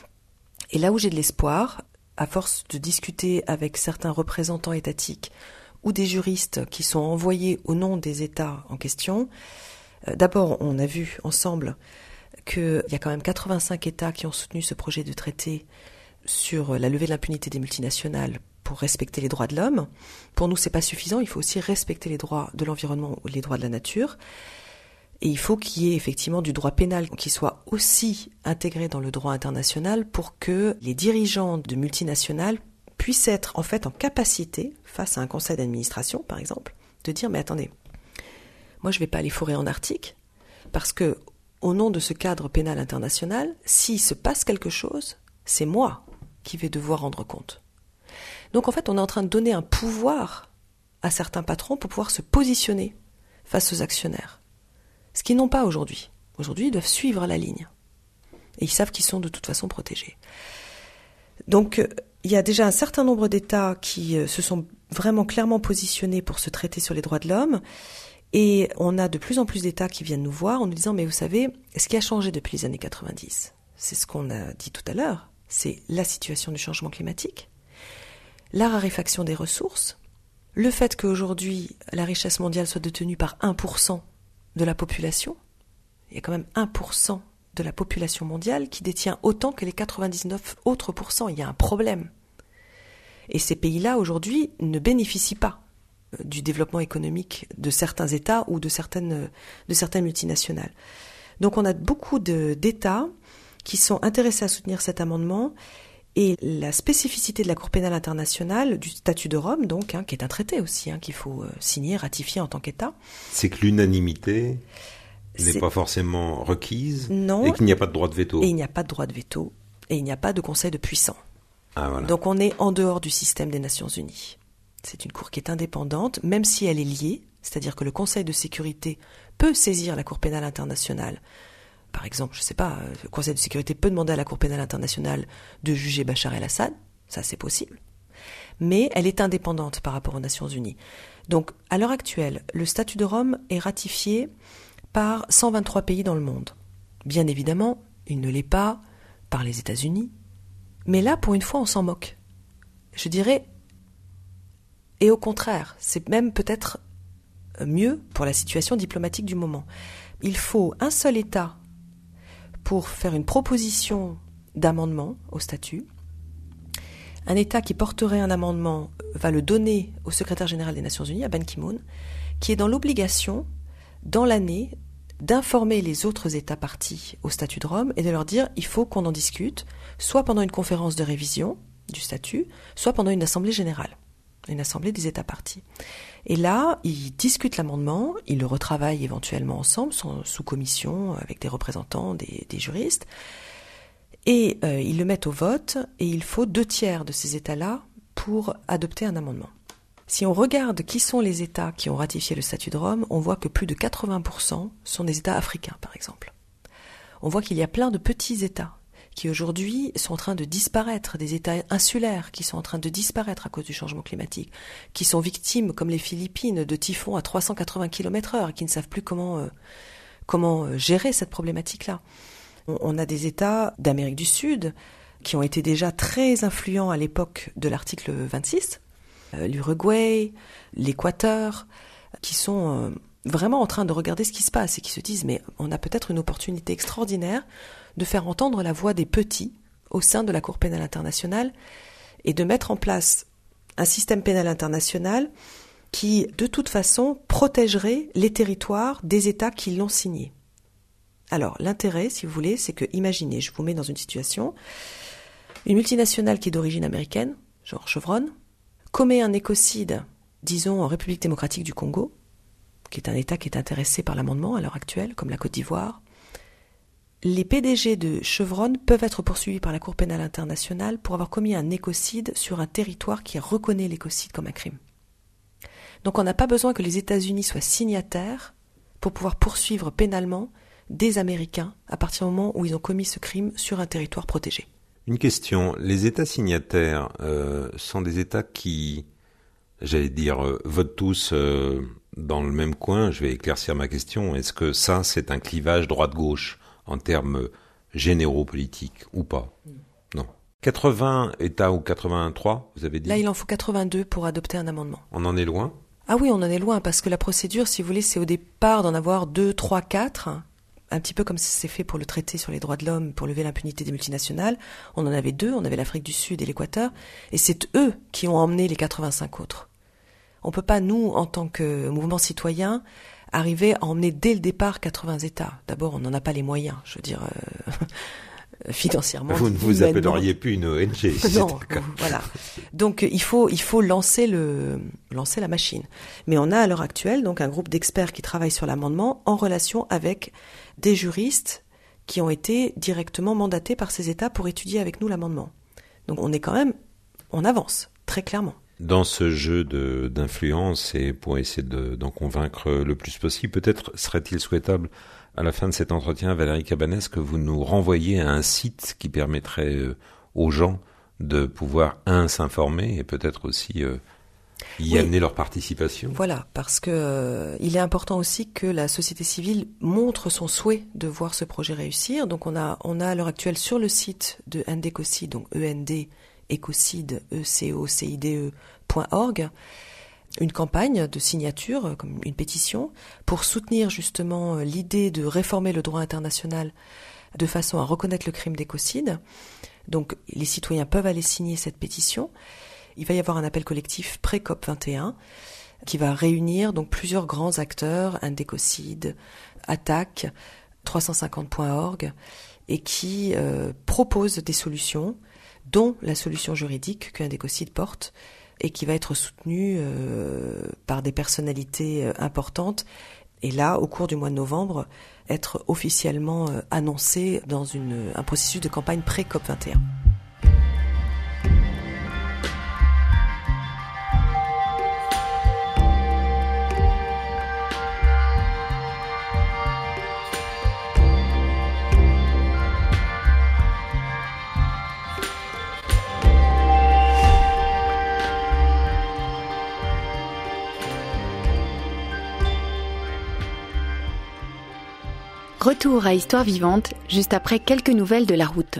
Et là où j'ai de l'espoir, à force de discuter avec certains représentants étatiques ou des juristes qui sont envoyés au nom des États en question, d'abord on a vu ensemble qu'il y a quand même 85 États qui ont soutenu ce projet de traité sur la levée de l'impunité des multinationales pour respecter les droits de l'homme. Pour nous, c'est pas suffisant, il faut aussi respecter les droits de l'environnement ou les droits de la nature. Et il faut qu'il y ait effectivement du droit pénal qui soit aussi intégré dans le droit international pour que les dirigeants de multinationales puissent être en fait en capacité, face à un conseil d'administration par exemple, de dire mais attendez, moi je vais pas aller fourrer en Arctique parce que au nom de ce cadre pénal international, s'il se passe quelque chose, c'est moi qui vais devoir rendre compte. Donc en fait on est en train de donner un pouvoir à certains patrons pour pouvoir se positionner face aux actionnaires. Ce qu'ils n'ont pas aujourd'hui. Aujourd'hui, ils doivent suivre la ligne. Et ils savent qu'ils sont de toute façon protégés. Donc, il y a déjà un certain nombre d'États qui se sont vraiment clairement positionnés pour ce traité sur les droits de l'homme. Et on a de plus en plus d'États qui viennent nous voir en nous disant « Mais vous savez, ce qui a changé depuis les années 90, c'est ce qu'on a dit tout à l'heure, c'est la situation du changement climatique, la raréfaction des ressources, le fait qu'aujourd'hui, la richesse mondiale soit détenue par 1% de la population, il y a quand même 1% de la population mondiale qui détient autant que les 99 autres pourcents. Il y a un problème. Et ces pays-là, aujourd'hui, ne bénéficient pas du développement économique de certains États ou de certaines multinationales. Donc on a beaucoup d'États qui sont intéressés à soutenir cet amendement. Et la spécificité de la Cour pénale internationale, du statut de Rome, donc, qui est un traité aussi, qu'il faut signer, ratifier en tant qu'État. C'est que l'unanimité n'est pas forcément requise. Non. Et qu'il n'y a pas de droit de veto. Et il n'y a pas de droit de veto. Et il n'y a pas de conseil de puissants. Ah, voilà. Donc on est en dehors du système des Nations Unies. C'est une cour qui est indépendante, même si elle est liée, c'est-à-dire que le Conseil de sécurité peut saisir la Cour pénale internationale. Par exemple, je ne sais pas, le Conseil de sécurité peut demander à la Cour pénale internationale de juger Bachar el-Assad, ça c'est possible, mais elle est indépendante par rapport aux Nations Unies. Donc, à l'heure actuelle, le statut de Rome est ratifié par 123 pays dans le monde. Bien évidemment, il ne l'est pas par les États-Unis, mais là, pour une fois, on s'en moque. Je dirais, et au contraire, c'est même peut-être mieux pour la situation diplomatique du moment. Il faut un seul État pour faire une proposition d'amendement au statut. Un État qui porterait un amendement va le donner au secrétaire général des Nations Unies, à Ban Ki-moon, qui est dans l'obligation, dans l'année, d'informer les autres États partis au statut de Rome et de leur dire il faut qu'on en discute, soit pendant une conférence de révision du statut, soit pendant une assemblée générale, une assemblée des États partis. Et là, ils discutent l'amendement, ils le retravaillent éventuellement ensemble, sous commission, avec des représentants, des juristes, et ils le mettent au vote, et il faut 2/3 de ces États-là pour adopter un amendement. Si on regarde qui sont les États qui ont ratifié le statut de Rome, on voit que plus de 80% sont des États africains, par exemple. On voit qu'il y a plein de petits États qui aujourd'hui sont en train de disparaître, des États insulaires qui sont en train de disparaître à cause du changement climatique, qui sont victimes, comme les Philippines, de typhons à 380 km/h, qui ne savent plus comment gérer cette problématique-là. On a des États d'Amérique du Sud qui ont été déjà très influents à l'époque de l'article 26, l'Uruguay, l'Équateur, qui sont vraiment en train de regarder ce qui se passe et qui se disent mais on a peut-être une opportunité extraordinaire de faire entendre la voix des petits au sein de la Cour pénale internationale et de mettre en place un système pénal international qui, de toute façon, protégerait les territoires des États qui l'ont signé. Alors, l'intérêt, si vous voulez, c'est que, imaginez, je vous mets dans une situation, une multinationale qui est d'origine américaine, genre Chevron, commet un écocide, disons en République démocratique du Congo, qui est un État qui est intéressé par l'amendement à l'heure actuelle, comme la Côte d'Ivoire. Les PDG de Chevron peuvent être poursuivis par la Cour pénale internationale pour avoir commis un écocide sur un territoire qui reconnaît l'écocide comme un crime. Donc on n'a pas besoin que les États-Unis soient signataires pour pouvoir poursuivre pénalement des Américains à partir du moment où ils ont commis ce crime sur un territoire protégé. Une question, les États signataires sont des États qui, j'allais dire, votent tous dans le même coin. Je vais éclaircir ma question. Est-ce que ça, c'est un clivage droite-gauche en termes généraux politiques ou pas? Non. 80 États ou 83, vous avez dit? Là, il en faut 82 pour adopter un amendement. On en est loin? Ah oui, on en est loin, parce que la procédure, si vous voulez, c'est au départ d'en avoir 2, 3, 4, un petit peu comme c'est fait pour le traité sur les droits de l'homme, pour lever l'impunité des multinationales. On en avait 2, on avait l'Afrique du Sud et l'Équateur, et c'est eux qui ont emmené les 85 autres. On peut pas, nous, en tant que mouvement citoyen, arriver à emmener dès le départ 80 États. D'abord, on n'en a pas les moyens, je veux dire, financièrement. Vous ne vous appelleriez plus une ONG. Si non, voilà. Donc il faut lancer la machine. Mais on a à l'heure actuelle donc un groupe d'experts qui travaillent sur l'amendement en relation avec des juristes qui ont été directement mandatés par ces États pour étudier avec nous l'amendement. Donc on avance très clairement. Dans ce jeu d'influence et pour essayer d'en convaincre le plus possible, peut-être serait-il souhaitable à la fin de cet entretien, Valérie Cabanès, que vous nous renvoyiez à un site qui permettrait aux gens de pouvoir, s'informer et peut-être aussi y amener leur participation. Voilà, parce que il est important aussi que la société civile montre son souhait de voir ce projet réussir. Donc on a à l'heure actuelle sur le site de ENDEcocide, donc END Ecocide, ECOCIDE.org, une campagne de signature, comme une pétition, pour soutenir justement l'idée de réformer le droit international de façon à reconnaître le crime d'écocide. Donc les citoyens peuvent aller signer cette pétition. Il va y avoir un appel collectif pré-COP21 qui va réunir donc plusieurs grands acteurs, ENDEcocide, ATTAC, 350.org, et qui propose des solutions, dont la solution juridique qu'ENDEcocide porte et qui va être soutenue par des personnalités importantes. Et là, au cours du mois de novembre, être officiellement annoncée dans un processus de campagne pré-COP21. Retour à Histoire vivante, juste après quelques nouvelles de la route.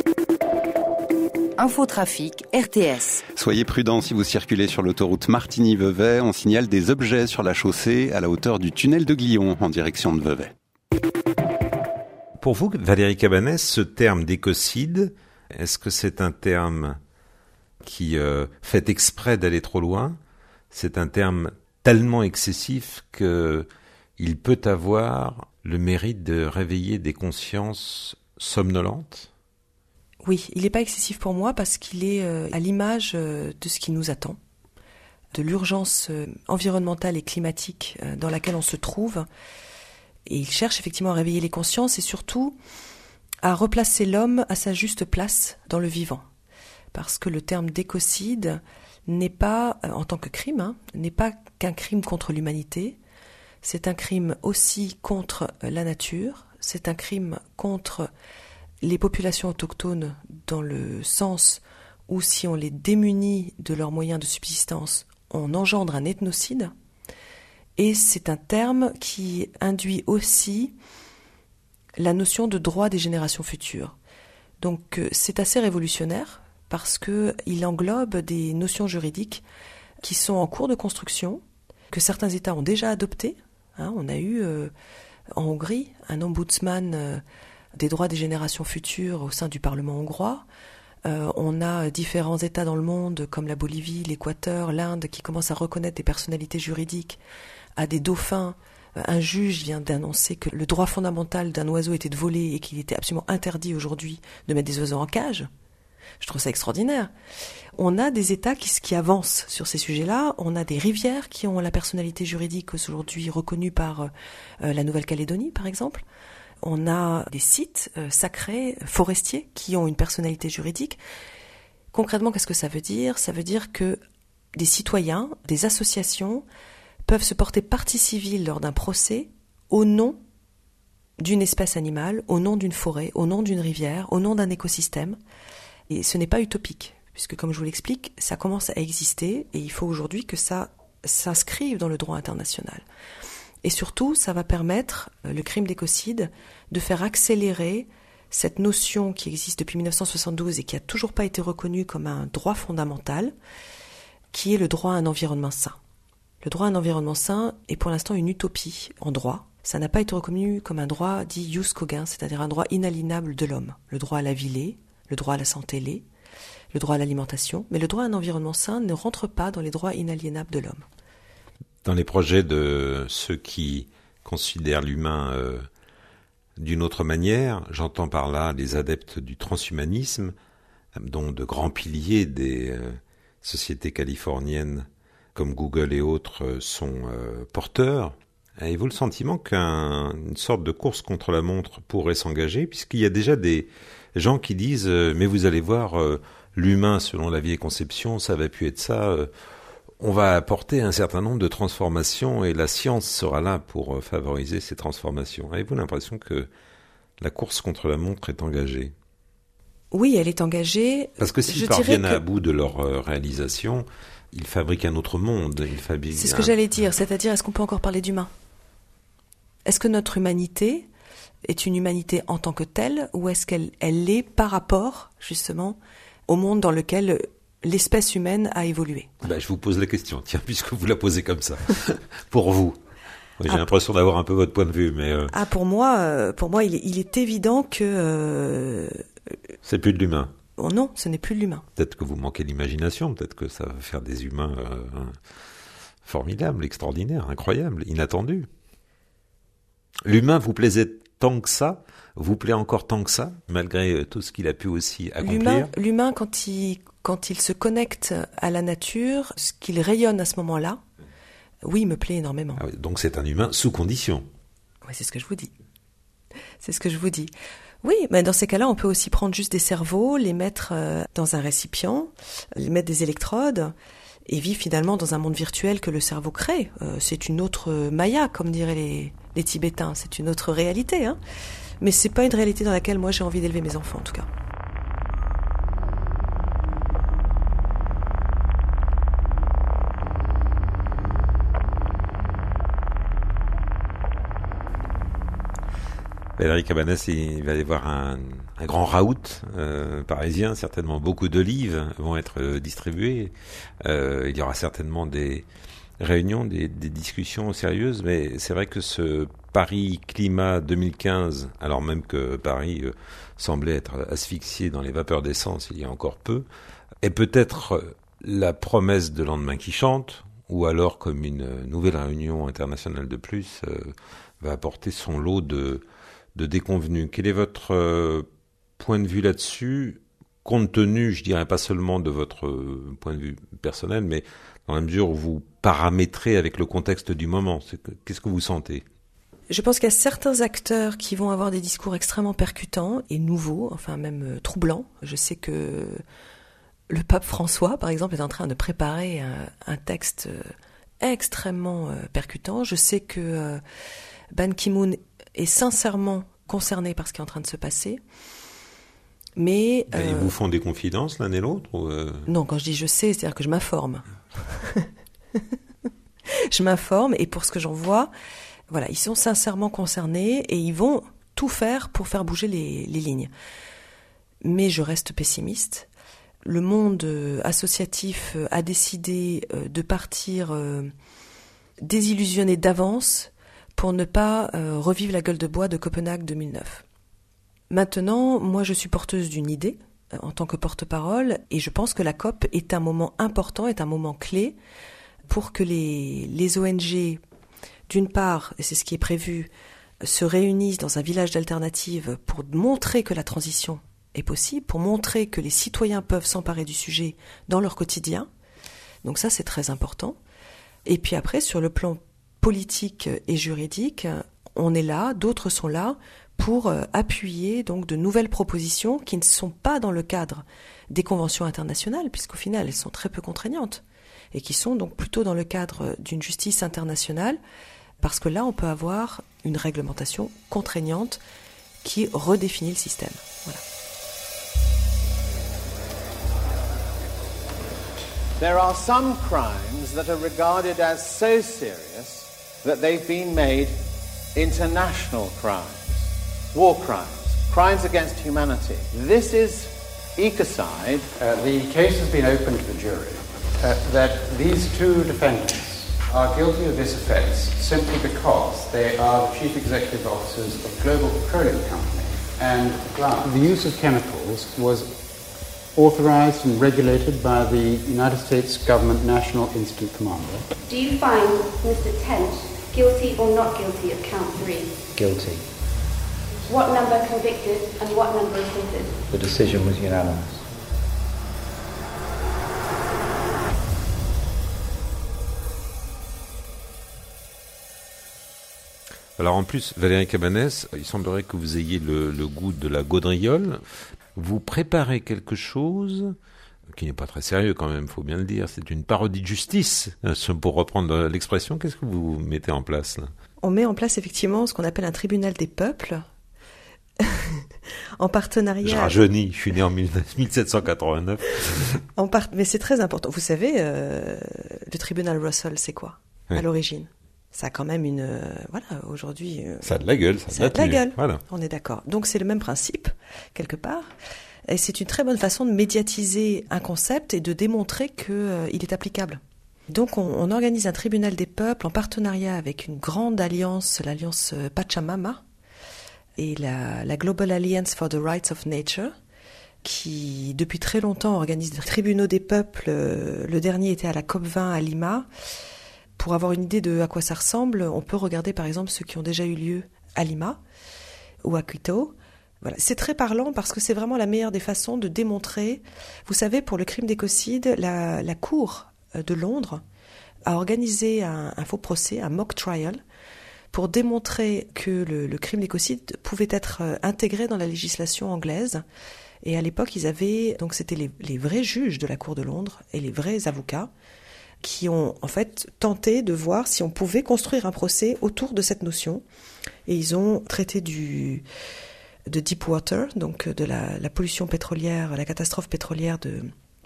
Infotrafic, RTS. Soyez prudents si vous circulez sur l'autoroute Martigny-Vevey. On signale des objets sur la chaussée à la hauteur du tunnel de Glion en direction de Vevey. Pour vous, Valérie Cabanès, ce terme d'écocide, est-ce que c'est un terme qui fait exprès d'aller trop loin? C'est un terme tellement excessif qu'il peut avoir le mérite de réveiller des consciences somnolentes? Oui, il n'est pas excessif pour moi parce qu'il est à l'image de ce qui nous attend, de l'urgence environnementale et climatique dans laquelle on se trouve. Et il cherche effectivement à réveiller les consciences et surtout à replacer l'homme à sa juste place dans le vivant. Parce que le terme d'écocide n'est pas, en tant que crime, n'est pas qu'un crime contre l'humanité. C'est un crime aussi contre la nature, c'est un crime contre les populations autochtones dans le sens où si on les démunit de leurs moyens de subsistance, on engendre un ethnocide. Et c'est un terme qui induit aussi la notion de droit des générations futures. Donc c'est assez révolutionnaire parce qu'il englobe des notions juridiques qui sont en cours de construction, que certains États ont déjà adoptées. On a eu en Hongrie un ombudsman des droits des générations futures au sein du Parlement hongrois. On a différents États dans le monde comme la Bolivie, l'Équateur, l'Inde qui commencent à reconnaître des personnalités juridiques à des dauphins. Un juge vient d'annoncer que le droit fondamental d'un oiseau était de voler et qu'il était absolument interdit aujourd'hui de mettre des oiseaux en cage. Je trouve ça extraordinaire. On a des États qui avancent sur ces sujets-là. On a des rivières qui ont la personnalité juridique aujourd'hui reconnue par la Nouvelle-Calédonie, par exemple. On a des sites sacrés, forestiers, qui ont une personnalité juridique. Concrètement, qu'est-ce que ça veut dire ? Ça veut dire que des citoyens, des associations peuvent se porter partie civile lors d'un procès au nom d'une espèce animale, au nom d'une forêt, au nom d'une rivière, au nom d'un écosystème. Et ce n'est pas utopique, puisque comme je vous l'explique, ça commence à exister et il faut aujourd'hui que ça s'inscrive dans le droit international. Et surtout, ça va permettre, le crime d'écocide, de faire accélérer cette notion qui existe depuis 1972 et qui n'a toujours pas été reconnue comme un droit fondamental, qui est le droit à un environnement sain. Le droit à un environnement sain est pour l'instant une utopie en droit. Ça n'a pas été reconnu comme un droit dit jus cogens, c'est-à-dire un droit inaliénable de l'homme. Le droit à la vie l'est, le droit à la santé l'est, le droit à l'alimentation, mais le droit à un environnement sain ne rentre pas dans les droits inaliénables de l'homme. Dans les projets de ceux qui considèrent l'humain d'une autre manière, j'entends par là les adeptes du transhumanisme, dont de grands piliers des sociétés californiennes comme Google et autres sont porteurs. Avez-vous le sentiment qu'une sorte de course contre la montre pourrait s'engager, puisqu'il y a déjà des gens qui disent mais vous allez voir, l'humain selon la vieille conception, ça va plus être ça, on va apporter un certain nombre de transformations et la science sera là pour favoriser ces transformations. Avez-vous l'impression que la course contre la montre est engagée ? Oui, elle est engagée. Parce que s'ils parviennent à bout de leur réalisation, ils fabriquent un autre monde. C'est ce que j'allais dire, c'est-à-dire est-ce qu'on peut encore parler d'humain ? Est-ce que notre humanité est une humanité en tant que telle ou est-ce qu'elle l'est par rapport justement au monde dans lequel l'espèce humaine a évolué ? Je vous pose la question, tiens, puisque vous la posez comme ça, pour vous. Oui, j'ai l'impression d'avoir un peu votre point de vue, mais... Pour moi, il est évident que... C'est plus de l'humain. Oh non, ce n'est plus de l'humain. Peut-être que vous manquez d'imagination, peut-être que ça va faire des humains formidables, extraordinaires, incroyables, inattendus. L'humain vous plaisait tant que ça, vous plaît encore tant que ça, malgré tout ce qu'il a pu aussi accomplir. L'humain quand il se connecte à la nature, ce qu'il rayonne à ce moment-là, oui, il me plaît énormément. Ah oui, donc c'est un humain sous condition. Oui, c'est ce que je vous dis. C'est ce que je vous dis. Oui, mais dans ces cas-là, on peut aussi prendre juste des cerveaux, les mettre dans un récipient, les mettre des électrodes et vivre finalement dans un monde virtuel que le cerveau crée. C'est une autre Maya, comme diraient les Tibétains. C'est une autre réalité, hein. Mais c'est pas une réalité dans laquelle moi j'ai envie d'élever mes enfants, en tout cas. Valérie Cabanas, il va y avoir un grand raout parisien, certainement beaucoup d'olives vont être distribuées. Il y aura certainement des réunions, des discussions sérieuses, mais c'est vrai que ce Paris Climat 2015, alors même que Paris semblait être asphyxié dans les vapeurs d'essence il y a encore peu, est peut-être la promesse de lendemain qui chante, ou alors comme une nouvelle réunion internationale de plus va apporter son lot de déconvenus. Quel est votre point de vue là-dessus, compte tenu, je dirais pas seulement de votre point de vue personnel, mais dans la mesure où vous paramétrez avec le contexte du moment, qu'est-ce que vous sentez ? Je pense qu'il y a certains acteurs qui vont avoir des discours extrêmement percutants et nouveaux, enfin même troublants. Je sais que le pape François, par exemple, est en train de préparer un texte extrêmement percutant. Je sais que Ban Ki-moon est sincèrement concerné par ce qui est en train de se passer. Mais ils vous font des confidences l'un et l'autre ou Non, quand je dis je sais, c'est-à-dire que je m'informe. Je m'informe et pour ce que j'en vois, voilà, ils sont sincèrement concernés et ils vont tout faire pour faire bouger les lignes. Mais je reste pessimiste. Le monde associatif a décidé de partir désillusionné d'avance pour ne pas revivre la gueule de bois de Copenhague 2009. Maintenant, moi je suis porteuse d'une idée en tant que porte-parole et je pense que la COP est un moment important, est un moment clé pour que les ONG, d'une part, et c'est ce qui est prévu, se réunissent dans un village d'alternatives pour montrer que la transition est possible, pour montrer que les citoyens peuvent s'emparer du sujet dans leur quotidien. Donc ça, c'est très important. Et puis après, sur le plan politique et juridique, on est là, d'autres sont là pour appuyer donc de nouvelles propositions qui ne sont pas dans le cadre des conventions internationales, puisqu'au final, elles sont très peu contraignantes, et qui sont donc plutôt dans le cadre d'une justice internationale, parce que là, on peut avoir une réglementation contraignante qui redéfinit le système. Voilà. There are some crimes that are regarded as so serious that they've been made international crimes, war crimes, crimes against humanity. This is ecocide. The case has been opened to the jury that these two defendants are guilty of this offence simply because they are the chief executive officers of Global Petroleum Company, and the use of chemicals was authorized and regulated by the United States Government National Incident Commander. Do you find Mr. Tench guilty or not guilty of count 3? Guilty. What number convicted and what number acquitted? The decision was unanimous. Alors en plus, Valérie Cabanès, il semblerait que vous ayez le goût de la gaudriole. Vous préparez quelque chose qui n'est pas très sérieux quand même, faut bien le dire. C'est une parodie de justice, pour reprendre l'expression. Qu'est-ce que vous mettez en place là ? On met en place effectivement ce qu'on appelle un tribunal des peuples, en partenariat... Je rajeunis, je suis né en 1789. Mais c'est très important. Vous savez, le tribunal Russell, c'est quoi à l'origine ? Ça a quand même aujourd'hui... ça a de la gueule, ça a de la gueule. Voilà. On est d'accord. Donc c'est le même principe, quelque part. Et c'est une très bonne façon de médiatiser un concept et de démontrer qu'il est applicable. Donc on organise un tribunal des peuples en partenariat avec une grande alliance, l'alliance Pachamama, et la Global Alliance for the Rights of Nature, qui depuis très longtemps organise des tribunaux des peuples. Le dernier était à la COP20 à Lima. Pour avoir une idée de à quoi ça ressemble, on peut regarder par exemple ceux qui ont déjà eu lieu à Lima ou à Quito. Voilà. C'est très parlant parce que c'est vraiment la meilleure des façons de démontrer. Vous savez, pour le crime d'écocide, la Cour de Londres a organisé un faux procès, un mock trial, pour démontrer que le crime d'écocide pouvait être intégré dans la législation anglaise. Et à l'époque, c'était les vrais juges de la Cour de Londres et les vrais avocats qui ont en fait tenté de voir si on pouvait construire un procès autour de cette notion. Et ils ont traité de Deepwater, donc de la pollution pétrolière, la catastrophe pétrolière de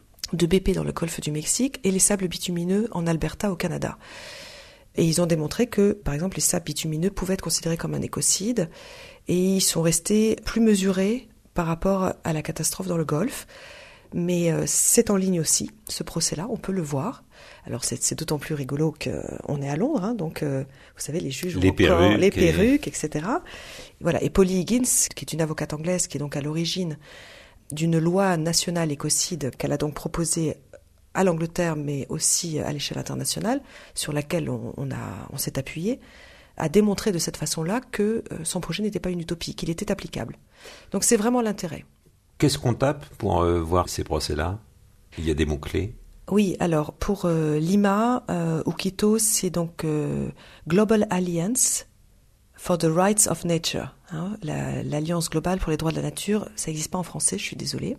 BP dans le golfe du Mexique, et les sables bitumineux en Alberta au Canada. Et ils ont démontré que, par exemple, les sables bitumineux pouvaient être considérés comme un écocide, et ils sont restés plus mesurés par rapport à la catastrophe dans le Golfe. Mais c'est en ligne aussi, ce procès-là, on peut le voir. Alors c'est d'autant plus rigolo qu'on est à Londres, donc vous savez, les juges ont les perruques, etc. Voilà. Et Polly Higgins, qui est une avocate anglaise, qui est donc à l'origine d'une loi nationale écocide qu'elle a donc proposée à l'Angleterre, mais aussi à l'échelle internationale, sur laquelle on s'est appuyé, a démontré de cette façon-là que son projet n'était pas une utopie, qu'il était applicable. Donc c'est vraiment l'intérêt. Qu'est-ce qu'on tape pour voir ces procès-là ? Il y a des mots-clés ? Oui, alors pour Lima ou Quito, c'est donc Global Alliance for the Rights of Nature, l'Alliance globale pour les droits de la nature. Ça n'existe pas en français, je suis désolée.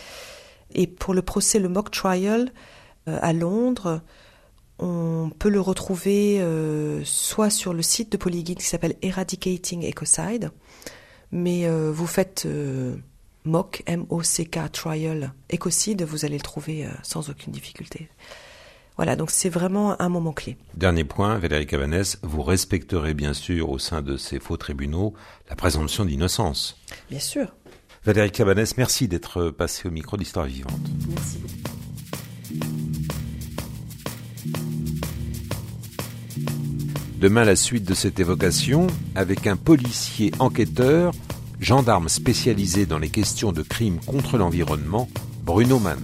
Et pour le procès, le mock trial à Londres, on peut le retrouver soit sur le site de Polly Higgins qui s'appelle Eradicating Ecocide, mais vous faites MOCK, M-O-C-K, Trial, écocide, vous allez le trouver sans aucune difficulté. Voilà, donc c'est vraiment un moment clé. Dernier point, Valérie Cabanès, vous respecterez bien sûr au sein de ces faux tribunaux la présomption d'innocence. Bien sûr. Valérie Cabanès, merci d'être passée au micro d'Histoire Vivante. Merci. Demain, la suite de cette évocation avec un policier enquêteur, gendarme spécialisé dans les questions de crimes contre l'environnement, Bruno Mann.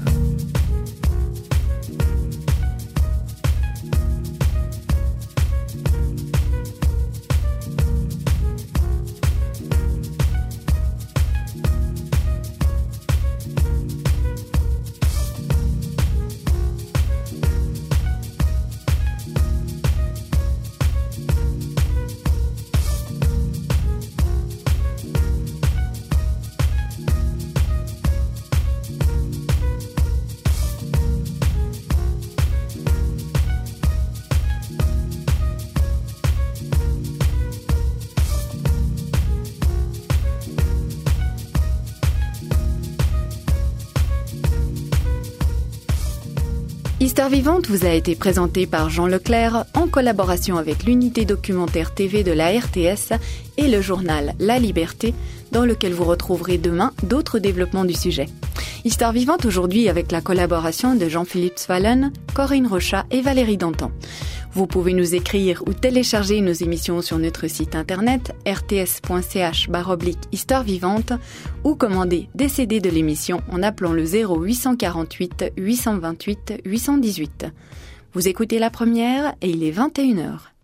Histoire Vivante vous a été présentée par Jean Leclerc en collaboration avec l'unité documentaire TV de la RTS et le journal La Liberté, dans lequel vous retrouverez demain d'autres développements du sujet. Histoire Vivante aujourd'hui avec la collaboration de Jean-Philippe Svalen, Corinne Rochat et Valérie Dantan. Vous pouvez nous écrire ou télécharger nos émissions sur notre site internet rts.ch/histoire vivante ou commander des CD de l'émission en appelant le 0848 828 818. Vous écoutez La Première et il est 21h.